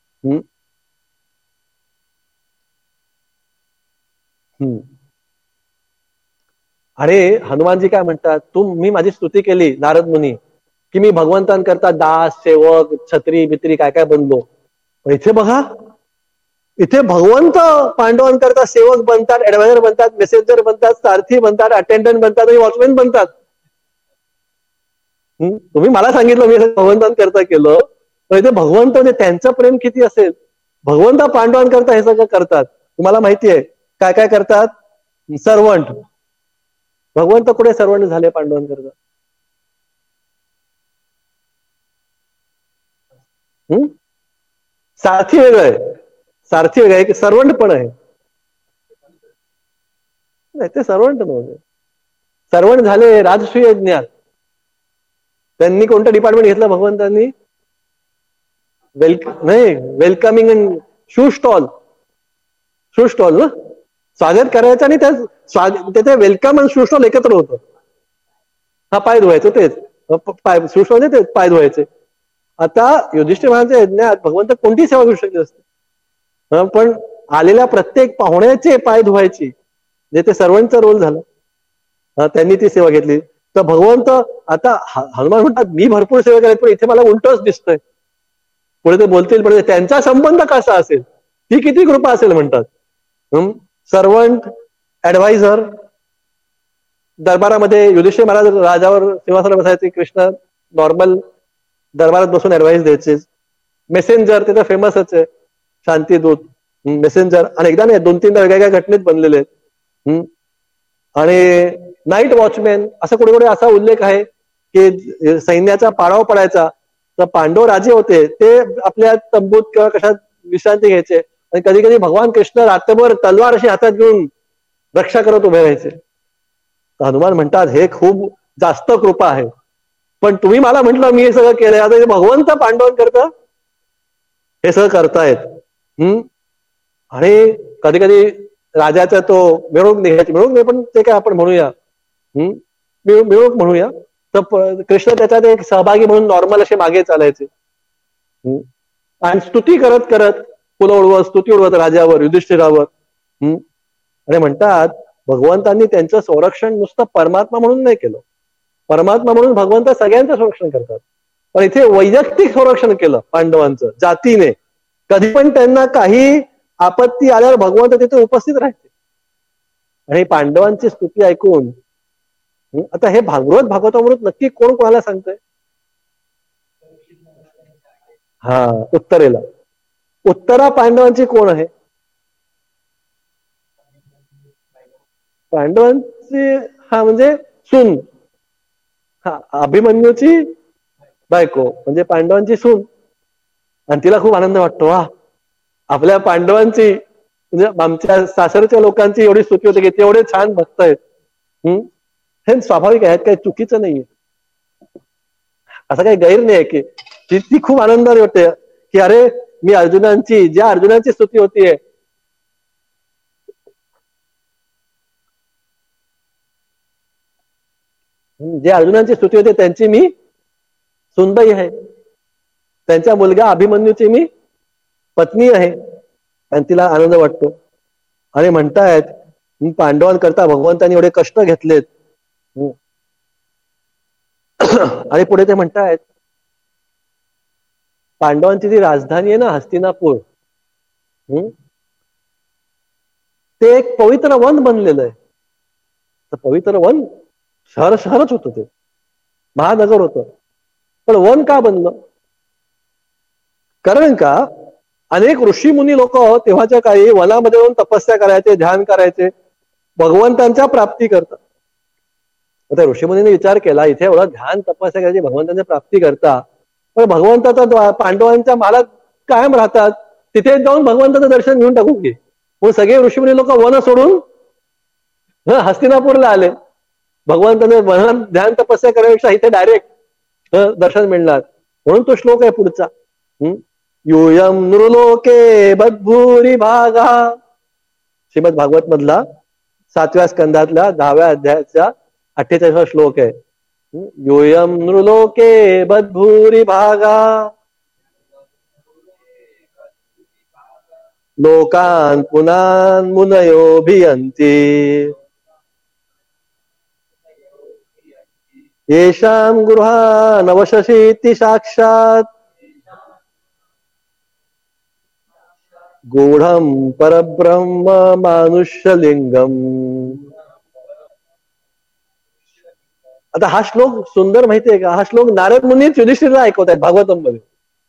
[SPEAKER 1] अरे हनुमानजी काय म्हणतात, मी माझी स्तुती केली नारद मुनी, की मी भगवंतांकरता दास, सेवक, छत्री बित्री काय काय बनलो. इथे बघा, इथे भगवंत पांडवांकरता सेवक बनतात, ऍडवायझर बनतात, मेसेंजर बनतात, सारथी बनतात, अटेंडंट बनतात आणि वॉचमॅन बनतात. तुम्ही मला सांगितलं मी भगवंतांकरता केलं, पण इथे भगवंत म्हणजे त्यांचं प्रेम किती असेल, भगवंत पांडवांकरता हे सगळं करतात. तुम्हाला माहितीये काय काय करतात, सर्वंट. भगवंत कुठे सर्वंट झाले पांडवांकरता, सारथी वेगळं आहे, सारथी वेगळं आहे की सर्वंट पण आहे. नाही ते सर्वंट नव्हते, सर्वंट झाले राजसूय यज्ञात. त्यांनी कोणतं डिपार्टमेंट घेतलं भगवंतांनी, नाही welcoming and shoe stall, shoe stall ना, स्वागत करायचं आणि त्याचे वेलकम आणि शू स्टॉल एकत्र होतं. हा पाय धुवायचं तेच, पाय शू स्टॉल तेच पाय धुवायचे. आता युधिष्ठिर महाराजांच्या यज्ञात भगवंत कोणती सेवा घेऊ शकत असते, पण आलेल्या प्रत्येक पाहुण्याचे पाय धुवायची, जे ते सर्वांचा रोल झालं. त्यांनी ती सेवा घेतली. तर भगवंत आता हनुमान म्हणतात मी भरपूर सेवा केली, पण इथे मला उलटच दिसतंय. पुढे ते बोलतील, पण त्यांचा संबंध कसा असेल, ती किती कृपा असेल म्हणतात. Servant, adviser. दरबारामध्ये युधिष्ठिर महाराज राजावर सिंहासनावर बसायचे, कृष्ण नॉर्मल दरबारात बसून ऍडवाइस द्यायचे. मेसेंजर ते तर फेमसच आहे, शांतीदूत, मेसेंजर. आणि एकदा नाही, 2-3दा वेगवेगळ्या घटनेत बनलेले आहेत. आणि नाईट वॉचमॅन असं कुठे कुठे असा उल्लेख आहे की सैन्याचा पाडाव पडायचा, तर पांडव राजे होते ते आपल्या तंबूत किंवा कशात विश्रांती घ्यायचे, आणि कधी कधी भगवान कृष्ण रात्रभर तलवार अशी हातात घेऊन रक्षा करत उभे राहायचे. हनुमान म्हणतात हे खूप जास्त कृपा आहे, पण तुम्ही मला म्हटलं मी हे सगळं केलंय, आता भगवंत पांडवांकरता हे सगळं करतायत. आणि कधी कधी राजाचा तो मिळवून निघायची, मिळवून नाही पण ते काय आपण म्हणूया मिळवून म्हणूया, तर कृष्ण त्याच्यात एक सहभागी म्हणून नॉर्मल असे मागे चालायचे. आणि स्तुती करत करत फुलं उडवत, स्तुती उडवत राजावर, युधिष्ठिरावर. आणि म्हणतात भगवंतांनी त्यांचं संरक्षण नुसतं परमात्मा म्हणून नाही केलं, परमात्मा म्हणून भगवंत सगळ्यांचं संरक्षण करतात, पण इथे वैयक्तिक संरक्षण केलं पांडवांचं जातीने. कधी पण त्यांना काही आपत्ती आल्यावर भगवंत तिथे उपस्थित राहायचे. आणि पांडवांची स्तुती ऐकून आता हे भागवतामृत नक्की कोण कोणाला सांगतंय? उत्तरेला. उत्तरा पांडवांची कोण आहे? पांडवांची म्हणजे सून, अभिमन्यूची बायको म्हणजे पांडवांची सून. आणि तिला खूप आनंद वाटतो, वा आपल्या पांडवांची म्हणजे आमच्या सासरच्या लोकांची एवढी स्तुती होते की तेवढे छान भक्त आहेत. हे स्वाभाविक आहेत, काही चुकीचं नाहीये, असं काही गैर नाही की ती खूप आनंदाने होते की अरे मी ज्या अर्जुनांची स्तुती होतीये, जे अर्जुनांची स्तुती होते त्यांची मी सुनबाई आहे, त्यांचा मुलगा अभिमन्यूची मी पत्नी आहे. आणि तिला आनंद वाटतो. आणि म्हणतायत पांडवांकरता भगवंतांनी एवढे कष्ट घेतलेत. आणि पुढे ते म्हणतायत पांडवांची जी राजधानी आहे ना हस्तिनापूर, ते एक पवित्र वन बनलेलं आहे. तर पवित्र वन शहरच होतं, ते महानगर होतं, पण वन का बनलं? कारण का अनेक ऋषी मुनी लोक तेव्हाच्या काळी वनामध्ये येऊन तपस्या करायचे, ध्यान करायचे, भगवंतांच्या प्राप्ती करतात. आता ऋषीमुनीने विचार केला इथे एवढा ध्यान तपस्या करायची, भगवंतांच्या प्राप्ती करता, पण भगवंताचा पांडवांच्या मालात कायम राहतात, तिथे जाऊन भगवंताचं दर्शन घेऊन टाकू की. मग सगळे ऋषीमुनी लोक वन सोडून हस्तिनापूरला आले. भगवंताने वनात ध्यान तपस्या करण्यापेक्षा इथे डायरेक्ट दर्शन मिळणार. म्हणून तो श्लोक आहे पुढचा, यूयम नृलोके बद्भूरी भागा, श्रीमद भागवत मधला 7व्या स्कंदातला 10व्या अध्यायाचा 48वा श्लोक आहे. यूयम नृलोके बद्भूरी भागा लोकान पुनान मुनयोभियन्ति येषां गृहा नवशशीति साक्षात गूढम परब्रह्म मानुष्यलिंगम. आता हा श्लोक सुंदर माहितीये का? हा श्लोक नारद मुनीच युधिष्ठिरला ऐकवतायत भागवतम मध्ये.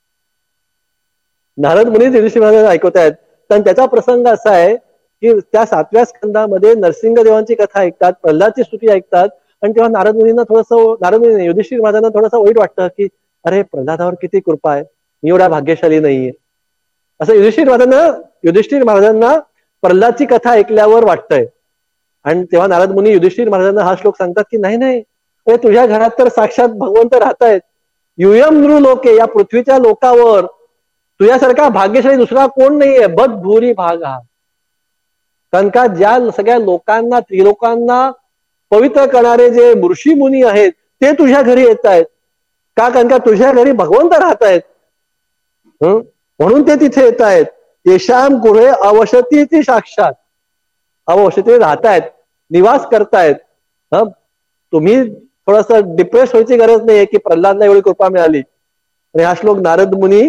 [SPEAKER 1] नारद मुनीच युधिष्ठिरला ऐकवतायत. पण त्याचा प्रसंग असा आहे की त्या 7व्या स्कंदामध्ये नरसिंहदेवांची कथा ऐकतात, प्रल्हादची स्तुती ऐकतात, आणि तेव्हा नारद मुनी युधिष्ठिर महाराजांना थोडंसं वाईट वाटतं की अरे प्रल्हादावर किती कृपा आहे, मी एवढा भाग्यशाली नाहीये, असं युधिष्ठिर महाराजांना प्रल्हादची कथा ऐकल्यावर वाटतंय. आणि तेव्हा नारद मुनी युधिष्ठिर महाराजांना हा श्लोक सांगतात की नाही नाही, तुझ्या घरात तर साक्षात भगवंत राहतायत. युयम नृ लोके, या पृथ्वीच्या लोकावर तुझ्यासारखा भाग्यशाली दुसरा कोण नाहीये. बद भूरी भाग हा, कारण का ज्या सगळ्या लोकांना, त्रिलोकांना पवित्र करणारे जे ऋषी मुनी आहेत ते तुझ्या घरी येत आहेत का? कारण का तुझ्या घरी भगवंत राहत आहेत, म्हणून ते तिथे येत आहेत. येशाम गुहे अवशतीची साक्षात, अवशती राहतायत, निवास करतायत. तुम्ही थोडस डिप्रेस व्हायची गरज नाहीये की प्रल्हादला एवढी कृपा मिळाली. आणि हा श्लोक नारद मुनी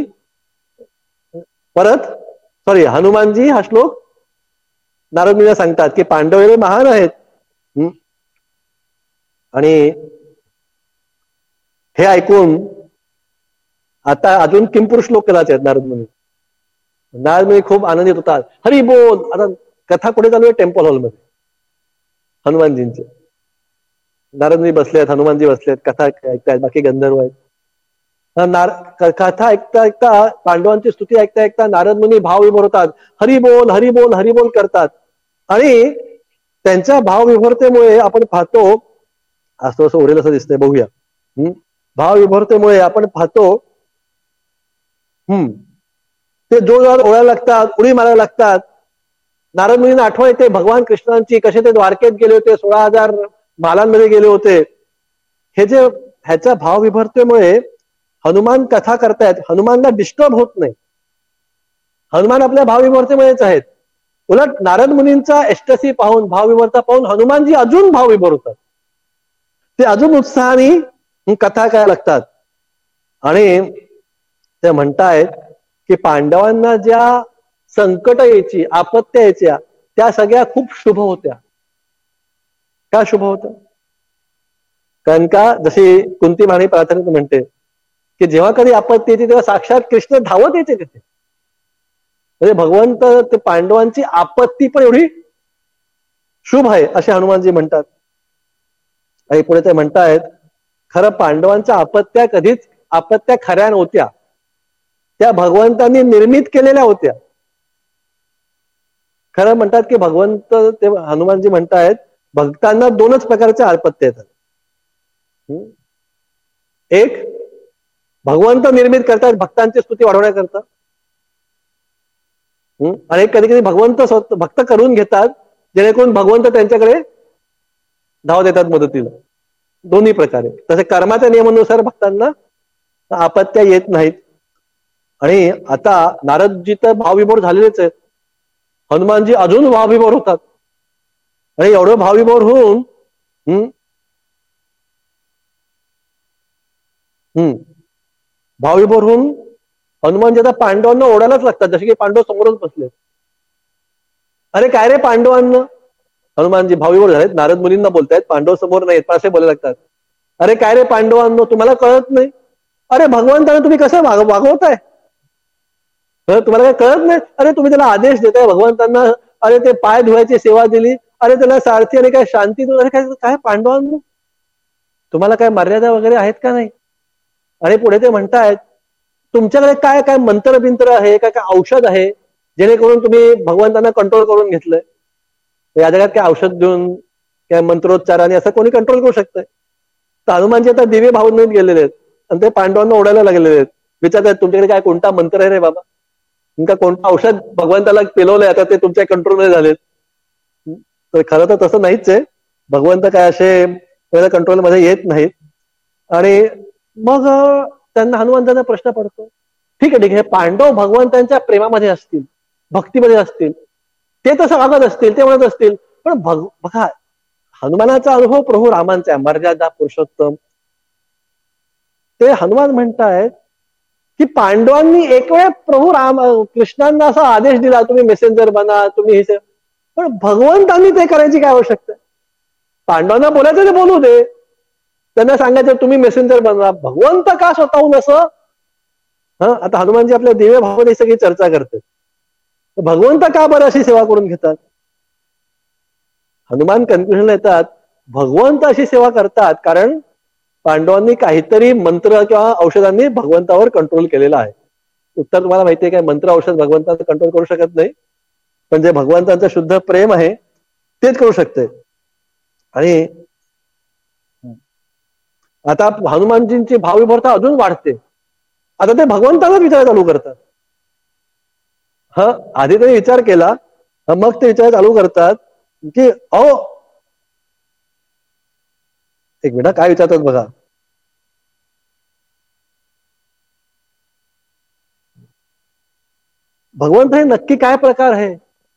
[SPEAKER 1] परत हनुमानजी हा श्लोक नारद मुनीला सांगतात की पांडव हे महान आहेत. आणि हे ऐकून आता अजून किंपुर श्लोक केलाच आहेत नारद मुनी. नारद मुनी खूप आनंदित होतात. हरी बोल. आता कथा कुठे चालू आहे? टेम्पल हॉलमध्ये हनुमानजींचे. नारद मुनी बसलेत, हनुमानजी बसलेत, कथा ऐकतायत, बाकी गंधर्व आहेत. कथा ऐकता ऐकता, पांडवांची स्तुती ऐकता ऐकता नारद मुनी भावविभोर होतात. हरी बोल हरी बोल हरी बोल करतात. आणि त्यांच्या भावविभोरतेमुळे आपण पाहतो, असं असं उरेल असं दिसतंय, बघूया. भावविभोरतेमुळे आपण पाहतो ते जोरदार ओळायला लागतात, उडी मारायला लागतात. नारद मुनींना आठवण येते भगवान कृष्णांची, कसे ते द्वारकेत गेले होते, 16,000 मालांमध्ये गेले होते. हे जे ह्याच्या भावविभोरतेमुळे हनुमान कथा करतायत, हनुमानला डिस्टर्ब होत नाही. हनुमान आपल्या भावविभोरतेमुळेच आहेत. उलट नारद मुनींचा एस्टसी पाहून, भावविभोरता पाहून हनुमानजी अजून भावविभोर होतात. ते अजून उत्साहाने कथा करायला लागतात. आणि ते म्हणतायत की पांडवांना ज्या संकट यायची, आपत्त्या यायच्या, त्या सगळ्या खूप शुभ होत्या. का शुभ होत्या? कारण का जशी कुंती महाराणी प्रार्थनेत म्हणते की जेव्हा कधी आपत्ती येते तेव्हा साक्षात कृष्ण धावत येते तिथे. म्हणजे भगवंत ते पांडवांची आपत्ती पण एवढी शुभ आहे असे हनुमानजी म्हणतात. आणि पुढे ते म्हणतायत खरं पांडवांच्या आपत्त्या कधीच आपत्त्या खऱ्या नव्हत्या, त्या भगवंतांनी निर्मित केलेल्या होत्या. खरं म्हणतात की भगवंत, ते हनुमानजी म्हणतायत भक्तांना दोनच प्रकारच्या आपत्त्या येतात. एक, भगवंत निर्मित करतात भक्तांची स्तुती वाढवण्याकरता. आणि कधी कधी भगवंत भक्त करून घेतात जेणेकरून भगवंत त्यांच्याकडे धाव देतात मदतीला. दोन्ही प्रकारे. तसे कर्माच्या नियमानुसार भक्तांना आपत्त्या येत नाहीत. आणि आता नारदजी तर भावविभोर झालेलेच आहेत, हनुमानजी अजून भावविभोर होतात. आणि एवढं भावविभोर होऊन भावविभोर होऊन हनुमानजी आता पांडवांना ओढायलाच लागतात, जसे की पांडव समोरच बसले. अरे काय रे पांडवांना, हनुमानजी भावविभोर झालेत, नारद मुनींना बोलतायत, पांडव समोर नाहीत, पण असे बोलायला लागतात. अरे काय रे पांडवांनो, तुम्हाला कळत नाही? अरे भगवंताने तुम्ही कसं वागवताय? तुम्हाला काय कळत नाही? अरे तुम्ही त्याला आदेश देताय भगवंतांना, अरे ते पाय धुवायची सेवा दिली, अरे त्याला सारथी आणि काय शांती, अरे काय काय पांडवांनो, तुम्हाला काय मर्यादा वगैरे आहेत का नाही? आणि पुढे ते म्हणतायत तुमच्याकडे काय काय मंत्र बिंत्र आहे, काय काय औषध आहे जेणेकरून तुम्ही भगवंतांना कंट्रोल करून घेतलंय? या जगात काय औषध देऊन काय मंत्रोच्चाराने असं कोणी कंट्रोल करू शकतंय? तर हनुमानजी आता दिव्य भावनेत गेलेले आहेत आणि ते पांडवांना ओढायला लागलेले आहेत. विचारतात तुमच्याकडे काय कोणता मंत्र आहे रे बाबा, तुमका कोणतं औषध भगवंताला पिलवलंय आता ते तुमच्या कंट्रोलमध्ये झालेत? तर खरं तर तसं नाहीच आहे. भगवंत काय असे कंट्रोलमध्ये येत नाहीत. आणि मग त्यांना हनुमंतांना प्रश्न पडतो, ठीक आहे हे पांडव भगवंतांच्या प्रेमामध्ये असतील, भक्तीमध्ये असतील, ते तसं वागत असतील, ते म्हणत असतील, पण बघा हनुमानाचा अनुभव प्रभू रामांचा आहे, मर्यादा पुरुषोत्तम. ते हनुमान म्हणतायत की पांडवांनी एक वेळ प्रभू राम कृष्णांना असा आदेश दिला, तुम्ही मेसेंजर बना, तुम्ही हे, पण भगवंतांनी ते करायची काय आवश्यकता? पांडवांना बोलायचं ते बोलू दे, त्यांना सांगायचं तुम्ही मेसेंजर बना, भगवंत का स्वतःहून असं? आता हनुमानजी आपल्या दिव्य भावाने सगळी चर्चा करते, भगवंत का बरं अशी सेवा करून घेतात? हनुमान कन्क्लुजनला येतात, भगवंत अशी सेवा करतात कारण पांडवांनी काहीतरी मंत्र किंवा औषधांनी भगवंतावर कंट्रोल केलेला आहे. उत्तर तुम्हाला माहिती आहे काय? मंत्र औषध भगवंताचं कंट्रोल करू शकत नाही, पण जे भगवंतांचं शुद्ध प्रेम आहे तेच करू शकते. आणि आता हनुमानजींची भावविभोरता अजून वाढते. आता ते भगवंतालाच विचार चालू करतात. आधी त्यांनी विचार केला, मग ते विचार चालू करतात की अहो, एक मिनिट काय विचारतात बघा. भगवंत हे नक्की काय प्रकार आहे?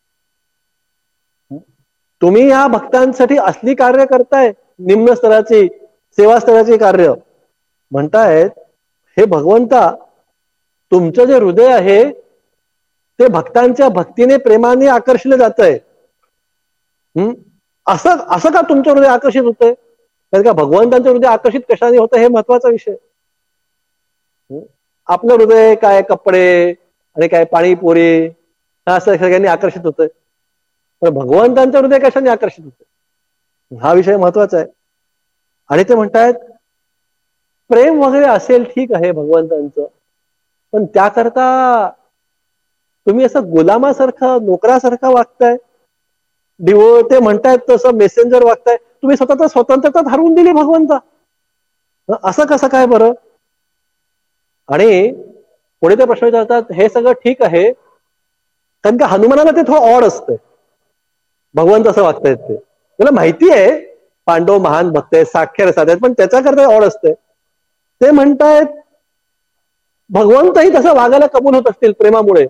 [SPEAKER 1] तुम्ही या भक्तांसाठी असली कार्य करताय, निम्न स्तराची सेवा स्तराची कार्य म्हणतायत. हे भगवंता, तुमचं जे हृदय आहे ते भक्तांच्या भक्तीने प्रेमाने आकर्षित जात आहे. असं असं का तुमचं हृदय आकर्षित होतंय? कारण का भगवंतांचं हृदय आकर्षित कशाने होतं हे महत्वाचा विषय. आपलं हृदय काय कपडे आणि काय पाणीपुरी असं सगळ्यांनी आकर्षित होतंय, पण भगवंतांचं हृदय कशाने आकर्षित होतंय हा विषय महत्वाचा आहे. आणि ते म्हणतायत प्रेम वगैरे असेल ठीक आहे भगवंतांचं, पण त्याकरता तुम्ही असं गुलामासारखं नोकरासारखं वागताय. ते म्हणतायत तसं मेसेंजर वागताय. तुम्ही स्वतःचा स्वतंत्रता हरवून दिली भगवंता, असं कसं काय बरं? आणि पुढे ते प्रश्न विचारतात, हे सगळं ठीक आहे, कारण का हनुमानाला ते थोडं ऑड असतंय भगवंत असं वागतायत. ते त्याला माहिती आहे पांडव महान भक्त आहेत, साक्षर साधे, पण त्याच्याकरता ऑड असतंय. ते म्हणतायत भगवंतही तसं वागायला कबूल होत असतील प्रेमामुळे,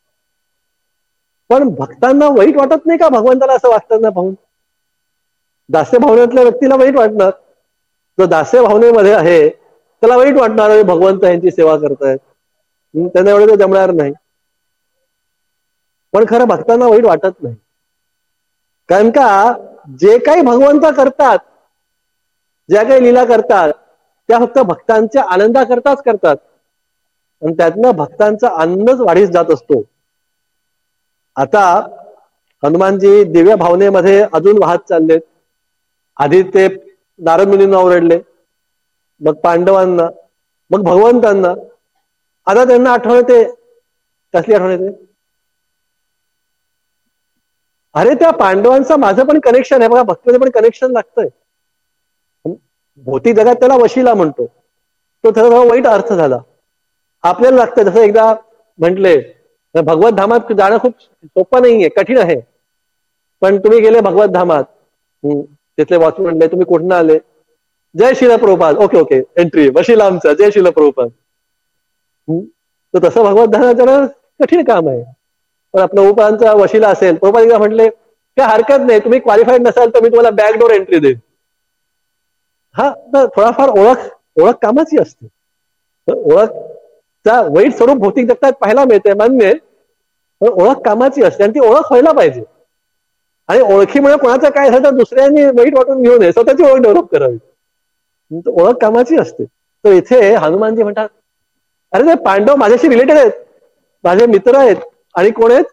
[SPEAKER 1] पण भक्तांना वाईट वाटत नाही का भगवंताला असं वागताना पाहून? दास्य भावनेतल्या व्यक्तीला वाईट वाटणार. जो दास्य भावनेमध्ये आहे त्याला वाईट वाटणार, भगवंत यांची सेवा करतायत, त्यांना एवढं ते जमणार नाही. पण खरं भक्तांना वाईट वाटत नाही, कारण का जे काही भगवंत करतात, ज्या काही लीला करतात त्या फक्त भक्तांच्या आनंदाकरताच करतात, आणि त्यातनं भक्तांचा आनंदच वाढीस जात असतो. आता हनुमानजी दिव्य भावनेमध्ये अजून वाहत चाललेत. आधी ते नारद मुनींना ओरडले, मग पांडवांना, मग भगवंतांना. आता त्यांना आठवण येते. कसली आठवण येते? अरे त्या पांडवांचं माझं पण कनेक्शन आहे बघा, भक्तीमध्ये पण कनेक्शन लागतंय. भौतिक जगात त्याला वशिला म्हणतो, तो थोडा वाईट अर्थ झाला. आपल्याला लागतं, जसं एकदा म्हटले भगवत धामात जाणं खूप सोपं नाहीये, कठीण आहे. पण तुम्ही गेले भगवत धामात, तिथले वाचून म्हणले तुम्ही कुठून आले? जय Shrila Prabhupada. Okay okay, entry वशिला आमचा, जय शिला प्रभुपाद. तर तसं भगवत धामात जाणं कठीण काम आहे. पण आपलं प्रभुपादांचा वशिला असेल, प्रभुपाद एकदा म्हटले काय हरकत नाही, तुम्ही क्वालिफाईड नसाल तर मी तुम्हाला बॅकडोर एंट्री देईन. हा, तर थोडाफार ओळख कामाची असते. ओळखचा वाईट स्वरूप भौतिक जगतात पाहायला मिळते, मान्य, पण ओळख कामाची असते आणि ती ओळख व्हायला पाहिजे. आणि ओळखीमुळे कोणाचं काय झालं तर दुसऱ्यांनी वाईट वाटून घेऊ नये, स्वतःची ओळख डेव्हलप करावी. ओळख कामाची असते. तर इथे हनुमानजी म्हणतात अरे ते पांडव माझ्याशी रिलेटेड आहेत, माझे मित्र आहेत. आणि कोण आहेत?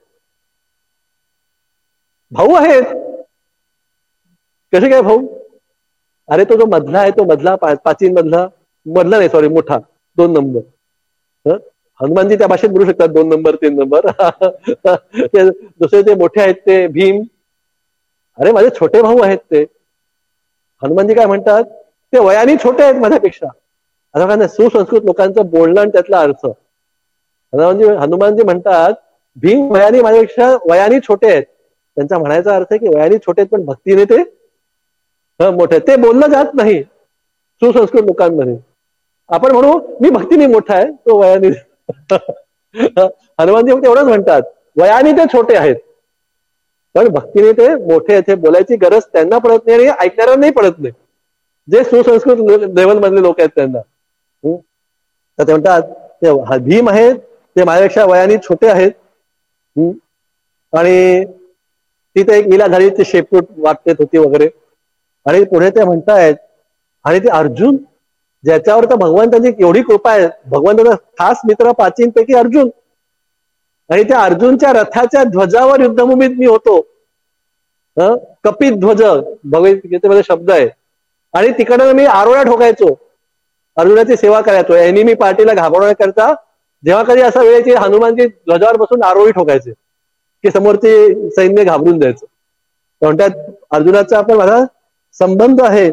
[SPEAKER 1] भाऊ आहेत. कसे काय भाऊ? अरे तो जो मधला आहे, तो मधला पाचीन मधला नाही, सॉरी, मोठा 2 नंबर. हनुमानजी त्या भाषेत बोलू शकतात 2 नंबर 3 नंबर. दुसरे ते मोठे आहेत ते भीम. अरे माझे छोटे भाऊ आहेत ते. हनुमानजी काय म्हणतात? ते वयाने छोटे आहेत माझ्यापेक्षा. आता काय सुसंस्कृत लोकांचं बोलणं आणि त्यातला अर्थ. हनुमानजी म्हणतात भीम वयाने छोटे आहेत. त्यांचा म्हणायचा अर्थ आहे की वयाने छोटे आहेत पण भक्तीने ते मोठे आहेत. ते बोललं जात नाही सुसंस्कृत लोकांमध्ये. आपण म्हणू मी भक्तीने मोठा आहे, तो वयाने. हनुमानजी फक्त एवढंच म्हणतात वयाने ते छोटे आहेत पण भक्तीने ते मोठे आहेत. हे बोलायची गरज त्यांना पडत नाही आणि ऐकणाऱ्यांनाही पडत नाही, जे सुसंस्कृत लेवल मधले लोक आहेत त्यांना. तर ते म्हणतात ते भीम आहेत, ते माझ्यापेक्षा वयाने छोटे आहेत. आणि तिथे एक लीला झाली, ती शेपूट वाटतेत होती वगैरे. आणि पुढे ते म्हणतायत आणि ते अर्जुन, ज्याच्यावर तर भगवंताची एवढी कृपा आहे, भगवंताचा खास मित्र पाचींपैकी अर्जुन. आणि त्या अर्जुनच्या रथाच्या ध्वजावर युद्धभूमीत मी होतो. कपित ध्वज भगवद्गीतेमध्ये शब्द आहे. आणि तिकडनं मी आरोळ्या ठोकायचो, अर्जुनाची सेवा करायचो. एनिमी पार्टीला घाबरवण्याकरता जेव्हा कधी असा वेळ की हनुमानजी ध्वजावर बसून आरोळी ठोकायचे की समोरचे सैन्य घाबरून जायचं. म्हणतात अर्जुनाचा पण माझा संबंध आहे.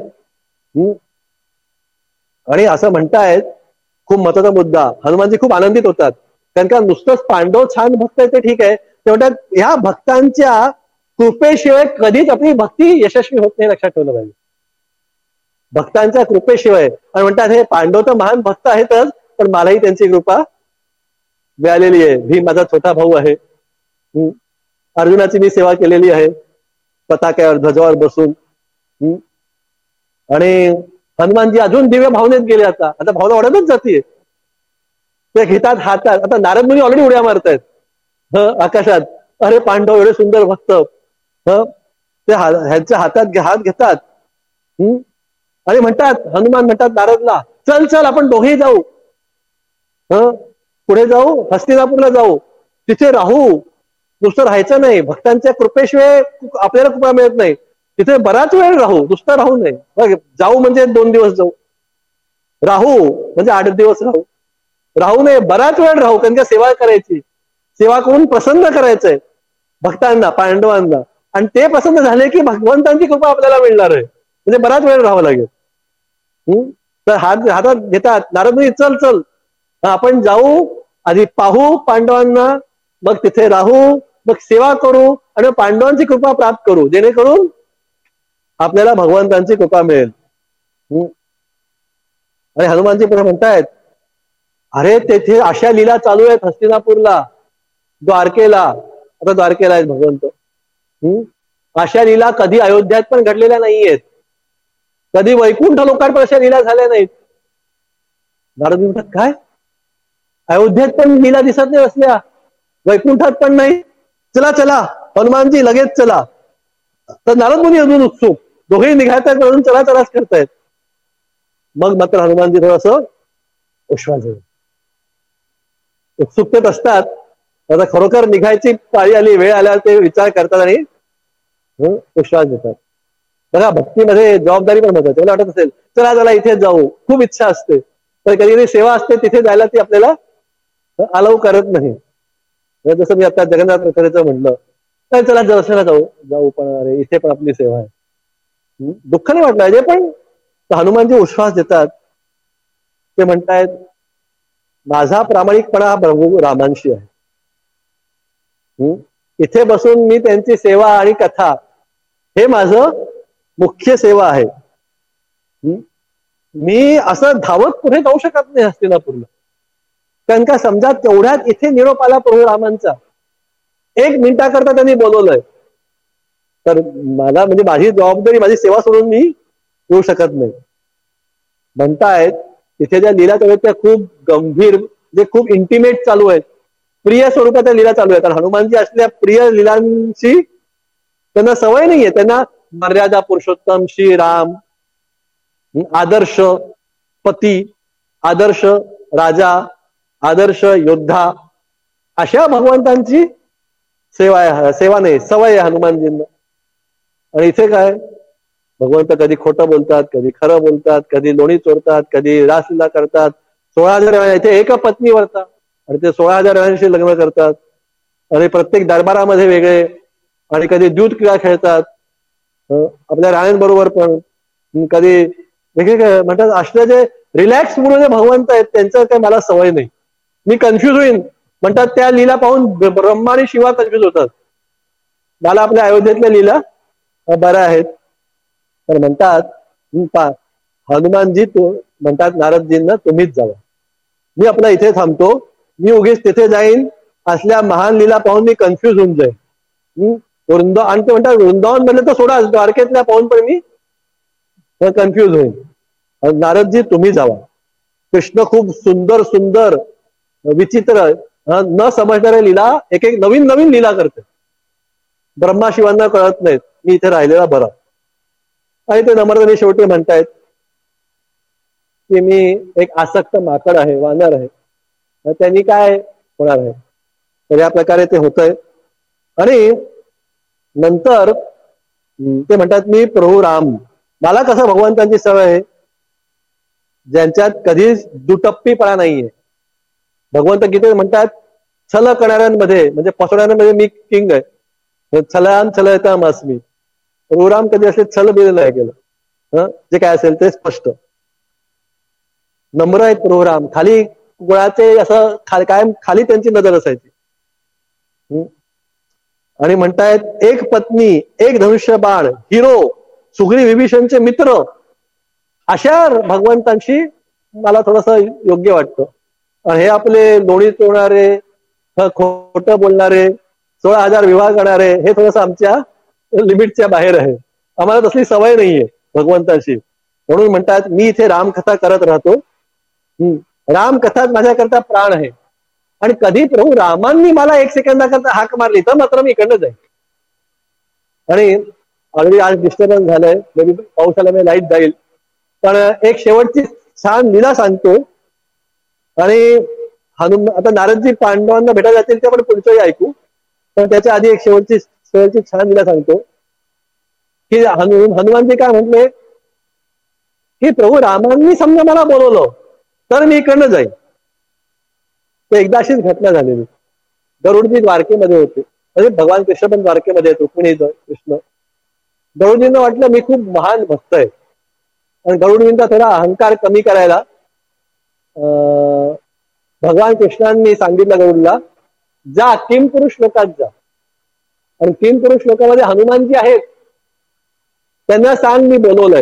[SPEAKER 1] आणि असं म्हणतायत, खूप महत्वाचा मुद्दा. हनुमानजी खूप आनंदित होतात, कारण का नुसतंच पांडव छान भक्त आहे ते ठीक आहे, ते म्हणतात ह्या भक्तांच्या कृपेशिवाय कधीच आपली भक्ती यशस्वी होत नाही, लक्षात ठेवलं पाहिजे. भक्तांच्या कृपेशिवाय. आणि म्हणतात हे पांडव तर महान भक्त आहेतच, पण मलाही त्यांची कृपा मिळालेली आहे. भीम माझा छोटा भाऊ आहे. अर्जुनाची मी सेवा केलेली आहे पताक्यावर ध्वजावर बसून. आणि हनुमानजी अजून दिव्य भावनेत गेले. आता भावना वाढतच जाते. ते घेतात हातात. आता नारद मुनी ऑलरेडी उड्या मारतायत आकाशात. अरे पांडव एवढे सुंदर भक्त. ते ह्यांच्या हातात हात घेतात आणि म्हणतात, हनुमान म्हणतात नारदला, चल चल आपण दोघेही जाऊ. पुढे जाऊ, हस्तिनापूरला जाऊ, तिथे राहू. नुसतं राहायचं नाही, भक्तांच्या कृपेशिवाय आपल्याला कृपा मिळत नाही. तिथे बराच वेळ राहू, नुसतं राहू नये. जाऊ म्हणजे 2 दिवस जाऊ, राहू म्हणजे 8 दिवस राहू. राहू नये, बराच वेळ राहू. त्यांच्या सेवा करायची, सेवा करून प्रसन्न करायचंय भक्तांना, पांडवांना. आणि ते प्रसन्न झाले की भगवंतांची कृपा आपल्याला मिळणार आहे. म्हणजे बराच वेळ राहावं लागेल. तर हातात घेतात नारद मुनी, चल चल आपण जाऊ, आधी पाहू पांडवांना, मग तिथे राहू, मग सेवा करू आणि पांडवांची कृपा प्राप्त करू, जेणेकरून आपल्याला भगवंतांची कृपा मिळेल. आणि हनुमानजी पुढे म्हणतायत, अरे तेथे अशा लीला चालू आहेत हस्तिनापूरला, द्वारकेला. आता द्वारकेला आहेत भगवंत. अशा लीला कधी अयोध्यात पण घडलेल्या नाहीयेत. कधी वैकुंठ लोकांवर अशा लीला झाल्या नाहीत. नारद म्हणतात, काय अयोध्यात पण लीला दिसत नाही असल्या, वैकुंठात पण नाही? चला चला हनुमानजी लगेच चला. तर नारद मुनी अजून उत्सुक, दोघेही निघायतात अजून चला चलाच करतायत. मग मात्र हनुमानजी थोडंसं विश्वास घेऊन उत्सुकतेत असतात. आता खरोखर निघायची पाळी आली, वेळ आल्यावर ते विचार करतात आणि विश्वास देतात. बघा भक्तीमध्ये जबाबदारी पण महत्वाची. मला वाटत असेल चला चला इथे जाऊ, खूप इच्छा असते, तर कधी कधी सेवा असते तिथे जायला ती आपल्याला अलाऊ करत नाही. जसं मी आता जगन्नाथ रथाचं म्हटलं, तर चला दर्शनाला जाऊ पण अरे इथे पण आपली सेवा आहे. दुःख नाही वाटलं जे, पण हनुमानजी विश्वास देतात. ते म्हणतायत, माझा प्रामाणिकपणा हा प्रभू रामांशी आहे. इथे बसून मी त्यांची सेवा आणि कथा, हे माझं मुख्य सेवा आहे. मी असं धावत पुढे जाऊ शकत नाही हस्तिनापूरला, कारण का समजा तेवढ्यात इथे निरोप आला प्रभू रामांचा, 1 मिनिटाकरता त्यांनी बोलवलंय, तर मला म्हणजे माझी जबाबदारी, माझी सेवा सोडून मी येऊ शकत नाही. म्हणतायत तिथे ज्या लीला चालू आहेत त्या खूप गंभीर, म्हणजे खूप इंटिमेट चालू आहेत, प्रिय स्वरूपाच्या लीला चालू आहेत. हनुमानजी असल्या प्रिय लीलांची त्यांना सवय नाहीये. त्यांना मर्यादा पुरुषोत्तम श्री राम, आदर्श पती, आदर्श राजा, आदर्श योद्धा, अशा भगवंतांची सेवा नाही, सवय आहे हनुमानजींना. आणि इथे काय, भगवंत कधी खोटं बोलतात, कधी खरं बोलतात, कधी लोणी चोरतात, कधी रासलीला करतात. 16,000 इथे एक पत्नी वरतात आणि ते 16,000 लग्न करतात. आणि प्रत्येक दरबारामध्ये वेगळे, आणि कधी दूध क्रीडा खेळतात आपल्या राण्यांबरोबर, पण कधी वेगळे म्हणतात. असले जे रिलॅक्स म्हणून जे भगवंत आहेत त्यांचं काही मला सवय नाही, मी कन्फ्युज होईन म्हणतात. त्या लीला पाहून ब्रह्मा आणि शिवा कन्फ्युज होतात. मला आपल्या अयोध्येतल्या लीला बऱ्या आहेत. तर म्हणतात हनुमानजी म्हणतात नारदजींना, तुम्हीच जावा, मी आपला इथे थांबतो. मी उगीच तिथे जाईन, असल्या महान लीला पाहून मी कन्फ्युज होऊन जाईन. आणि ते म्हणतात वृंदावन म्हणलं तर सोडा, द्वारकेतल्या पाहून पण मी कन्फ्युज होईल. नारदजी तुम्ही जावा. कृष्ण खूप सुंदर सुंदर विचित्र न समजणाऱ्या लीला, एक एक नवीन नवीन लीला करते, ब्रह्मा शिवांना कळत नाहीत. मी इथे राहिलेला बरा. आणि ते नम्रतेने शेवटी म्हणतायत की मी एक आसक्त माकड आहे, वानर आहे, त्यांनी काय होणार आहे. तर या प्रकारे ते होतंय. आणि नंतर ते म्हणतात, मी प्रभू राम, मला कसं भगवंतांची सवय आहे, ज्यांच्यात कधीच दुटप्पीपणा नाहीये. भगवंत गीतेत म्हणतात, छल करणाऱ्यांमध्ये म्हणजे फसवणाऱ्यांमध्ये मी किंग आहे, छलयान छलयताम अस्मी. प्रभू राम कधी असे छल बिल नाही केलं. जे काय असेल ते स्पष्ट नम्र आहेत प्रभू राम. खाली गुळाचे असं कायम खाली त्यांची नजर असायची. आणि म्हणतायत, एक पत्नी, एक धनुष्य बाण, हिरो, सुग्रीव विभीषणचे मित्र, अशा भगवंतांशी मला थोडस योग्य वाटतं. हे आपले लोणी चोरणारे, खोटं बोलणारे, 16,000 विवाह करणारे, हे थोडंसं आमच्या लिमिटच्या बाहेर आहे. आम्हाला तसली सवय नाहीये भगवंताची. म्हणून म्हणतात मी इथे रामकथा करत राहतो. रामकथा माझ्याकरता प्राण आहे. आणि कधी प्रभू रामांनी मला 1 सेकंदाकरता हाक मारली तर मात्र मी इकडनं जाईल. आणि ऑलरेडी आज डिस्टर्बन्स झालंय, जरी पाऊस आल्यामुळे लाईट जाईल. पण एक शेवटची छान लीला सांगतो. आणि आता नारदजी पांडवांना भेटायला जातील ते आपण पुढचंही ऐकू. पण त्याच्या आधी एक शेवटची छान लीला सांगतो की हनुमानजी काय म्हटले की प्रभू रामांनी समजा मला बोलवलं तर मी इकडनं जाईल. ते एकदा अशीच घटना झालेली. गरुडजी द्वारकेमध्ये होते, म्हणजे भगवान कृष्ण पण द्वारकेमध्ये आहेत, रुक्मिणी कृष्ण. गरुडजींना वाटलं मी खूप महान भक्त आहे. आणि गरुडजींचा थोडा अहंकार कमी करायला भगवान कृष्णांनी सांगितलं गरुडला, जा किम पुरुष लोकात जा. आणि किम पुरुष लोकांमध्ये हनुमानजी आहेत, त्यांना सांग मी बोलवलंय.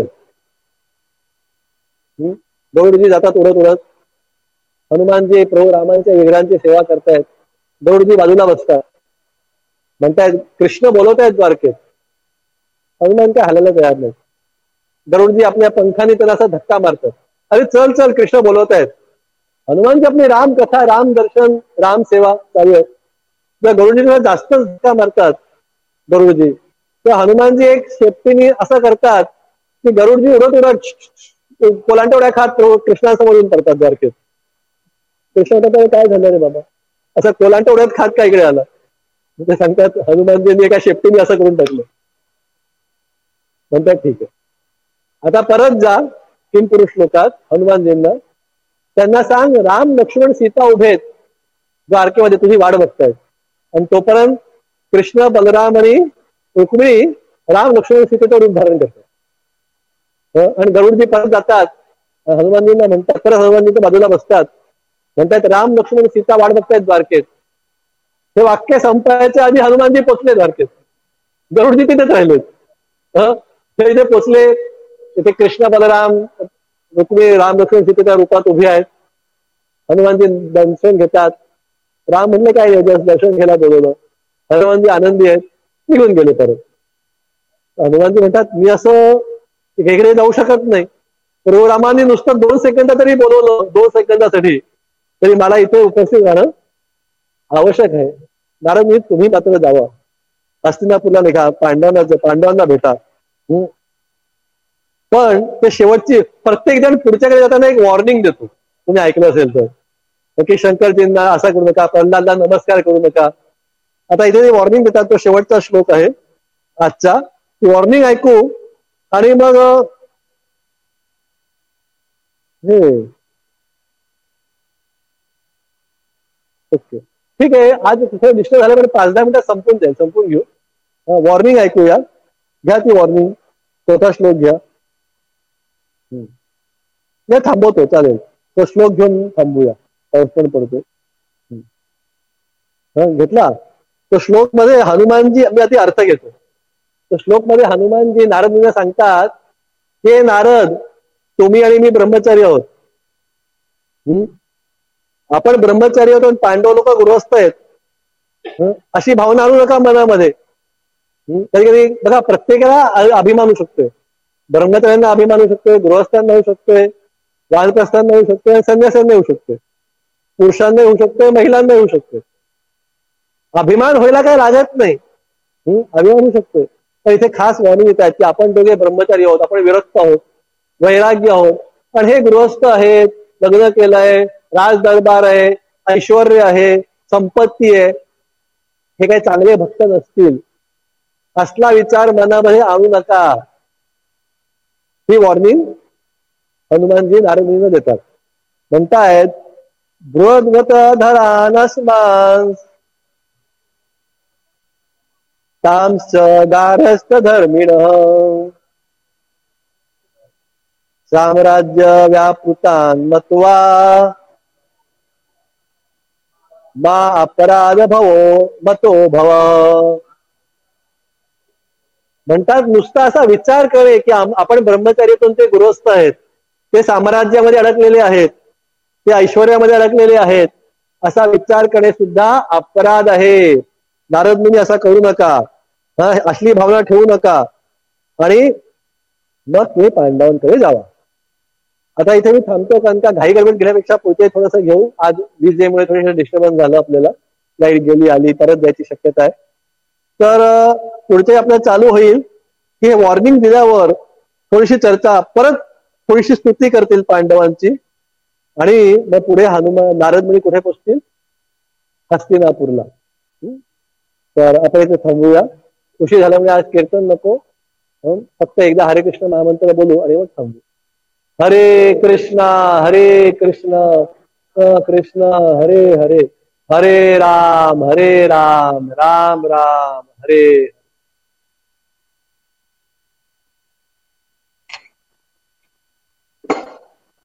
[SPEAKER 1] गरुडजी जातात उडत उडत. हनुमानजी प्रभू रामांच्या विग्रहांची सेवा करतायत. गरुडजी बाजूला बसतात, म्हणतायत कृष्ण बोलवत आहेत द्वारकेत. हनुमान काय हालायला तयार नाही. गरुडजी आपल्या पंखाने त्याला असा धक्का मारतात, अरे चल चल कृष्ण बोलवत आहेत. हनुमानजी आपली राम कथा, राम दर्शन, राम सेवा चालू आहे. जर गरुडजी त्याला जास्त धक्का मारतात गरुडजी, तर हनुमानजी एक शेपटीने असं करतात की गरुडजी उडत उडत कोलांटवड्या खात कृष्णासमोर येऊन पडतात द्वारकेत. कृष्ण म्हणतात काय झालं रे बाबा, असं कोलांट उडत खात काय इकडे आला. ते सांगतात हनुमानजींनी एका शेपटीने असं करून टाकलं. म्हणतात ठीक आहे, आता परत जा किम पुरुष लोकात. हनुमानजींना त्यांना सांग राम लक्ष्मण सीता उभेत द्वारकेमध्ये, तुझी वाट बघतायत. आणि तोपर्यंत कृष्ण बलराम आणि रुक्मिणी राम लक्ष्मण सीतेचं रूप धारण करतात. आणि गरुडजी परत जातात, हनुमानजींना म्हणतात, परत हनुमानजीच्या बाजूला बसतात, म्हणतात राम लक्ष्मण सीता वाट बघतायत द्वारकेत. हे वाक्य संपायच्या आधी हनुमानजी पोचले द्वारकेत. गरुडजी तिथेच राहिलेत. ते इथे पोचले, तिथे कृष्ण बलराम रुक्मिणी राम लक्ष्मण सीतेच्या रूपात उभी आहेत. हनुमानजी दर्शन घेतात. राम म्हणले काय दर्शन घ्यायला बोलवलं. हनुमानजी आनंदी आहेत, निघून गेले परत. हनुमानजी म्हणतात मी असं वेगळे जाऊ शकत नाही. प्रभू रामांनी नुसतं 2 सेकंद तरी बोलवलं, 2 सेकंदासाठी तरी मला इथे उपस्थित राहणं आवश्यक आहे. नारदजी तुम्ही मात्र जावा, हस्तिनापूरला निघा, पांडवांना भेटा. पण ते शेवटची प्रत्येक जण पुढच्याकडे जाताना एक वॉर्निंग देतो, तुम्ही ऐकलं असेल तर, की शंकरजींना असा करू नका, प्रल्हादला नमस्कार करू नका. आता इथे वॉर्निंग देतात, तो शेवटचा श्लोक आहे आजचा. ती वॉर्निंग ऐकू आणि मग ओके ठीक आहे, आज कुठे डिस्टर्ब झाल्यामुळे 5-10 मिनिटात संपून घेऊ. वॉर्निंग ऐकूया, घ्या ती वॉर्निंग, चौथा श्लोक घ्या. नाही थांबवतो, चालेल, तो श्लोक घेऊन थांबूया, पाऊस पण पडतो. घेतला तो श्लोक मध्ये हनुमानजी, मी आधी अर्थ घेतो. तो श्लोक मध्ये हनुमानजी नारदजींना सांगतात, हे नारद तुम्ही आणि मी ब्रह्मचारी आहोत. आपण ब्रह्मचारी आहोत, पांडव लोक गृहस्थ आहेत, अशी भावना आणू नका मनामध्ये. कधी कधी बघा प्रत्येकाला अभिमान होऊ शकतोय. ब्रह्मचार्यांना अभिमान होऊ शकतोय, गृहस्थांना होऊ शकतोय, वानप्रस्थांना होऊ शकतोय, संन्यासांना होऊ शकतोय, पुरुषांना होऊ शकतोय, महिलांना होऊ शकतोय. अभिमान व्हायला काही लागत नाही, अभिमान होऊ शकतोय. तर इथे खास वॉर्निंग येतात की आपण दोघे ब्रह्मचारी आहोत, आपण विरक्त आहोत, वैराग्य आहोत, पण हे गृहस्थ आहेत, लग्न केलंय, राज दरबार आहे, ऐश्वर्य आहे, संपत्ती आहे, हे काही चांगले भक्त नसतील, असला विचार मनामध्ये आणू नका. ही वॉर्निंग हनुमानजी नारदजींना देतात. म्हणतायत बृहद्गत धरानस्मांस तांश्च गारस्थ धर्मिण साम्राज्य व्यापृतान मत्वा मा अपराध भवो मतो भव. म्हणतात नुसता असा विचार करे की आपण ब्रह्मचारीतून ते गृहस्थ आहेत, ते साम्राज्यामध्ये अडकलेले आहेत, ते ऐश्वर्यामध्ये अडकलेले आहेत, असा विचार करणे सुद्धा अपराध आहे. नारद मुनी असा करू नका, असली भावना ठेवू नका. आणि मग तुम्ही पांडवांकडे जावा. आता इथे मी थांबतो, कारण का घाई गडबड घेण्यापेक्षा पुढे थोडंसं घेऊ. आज विजेमुळे थोडंसं डिस्टर्बन्स झालं आपल्याला, लाईट गेली आली परत जायची शक्यता आहे. तर पुढचे आपल्याला चालू होईल की वॉर्निंग दिल्यावर थोडीशी चर्चा, परत थोडीशी स्तुती करतील पांडवांची, आणि मग पुढे हनुमान नारद मुनी कुठे पोचतील? हस्तिनापूरला. तर आपण इथे थांबूया. उशीर झाला म्हणजे आज कीर्तन नको, फक्त एकदा हरे कृष्ण महामंत्र बोलू आणि मग थांबू. हरे कृष्णा कृष्ण हरे हरे, हरे राम राम राम हरे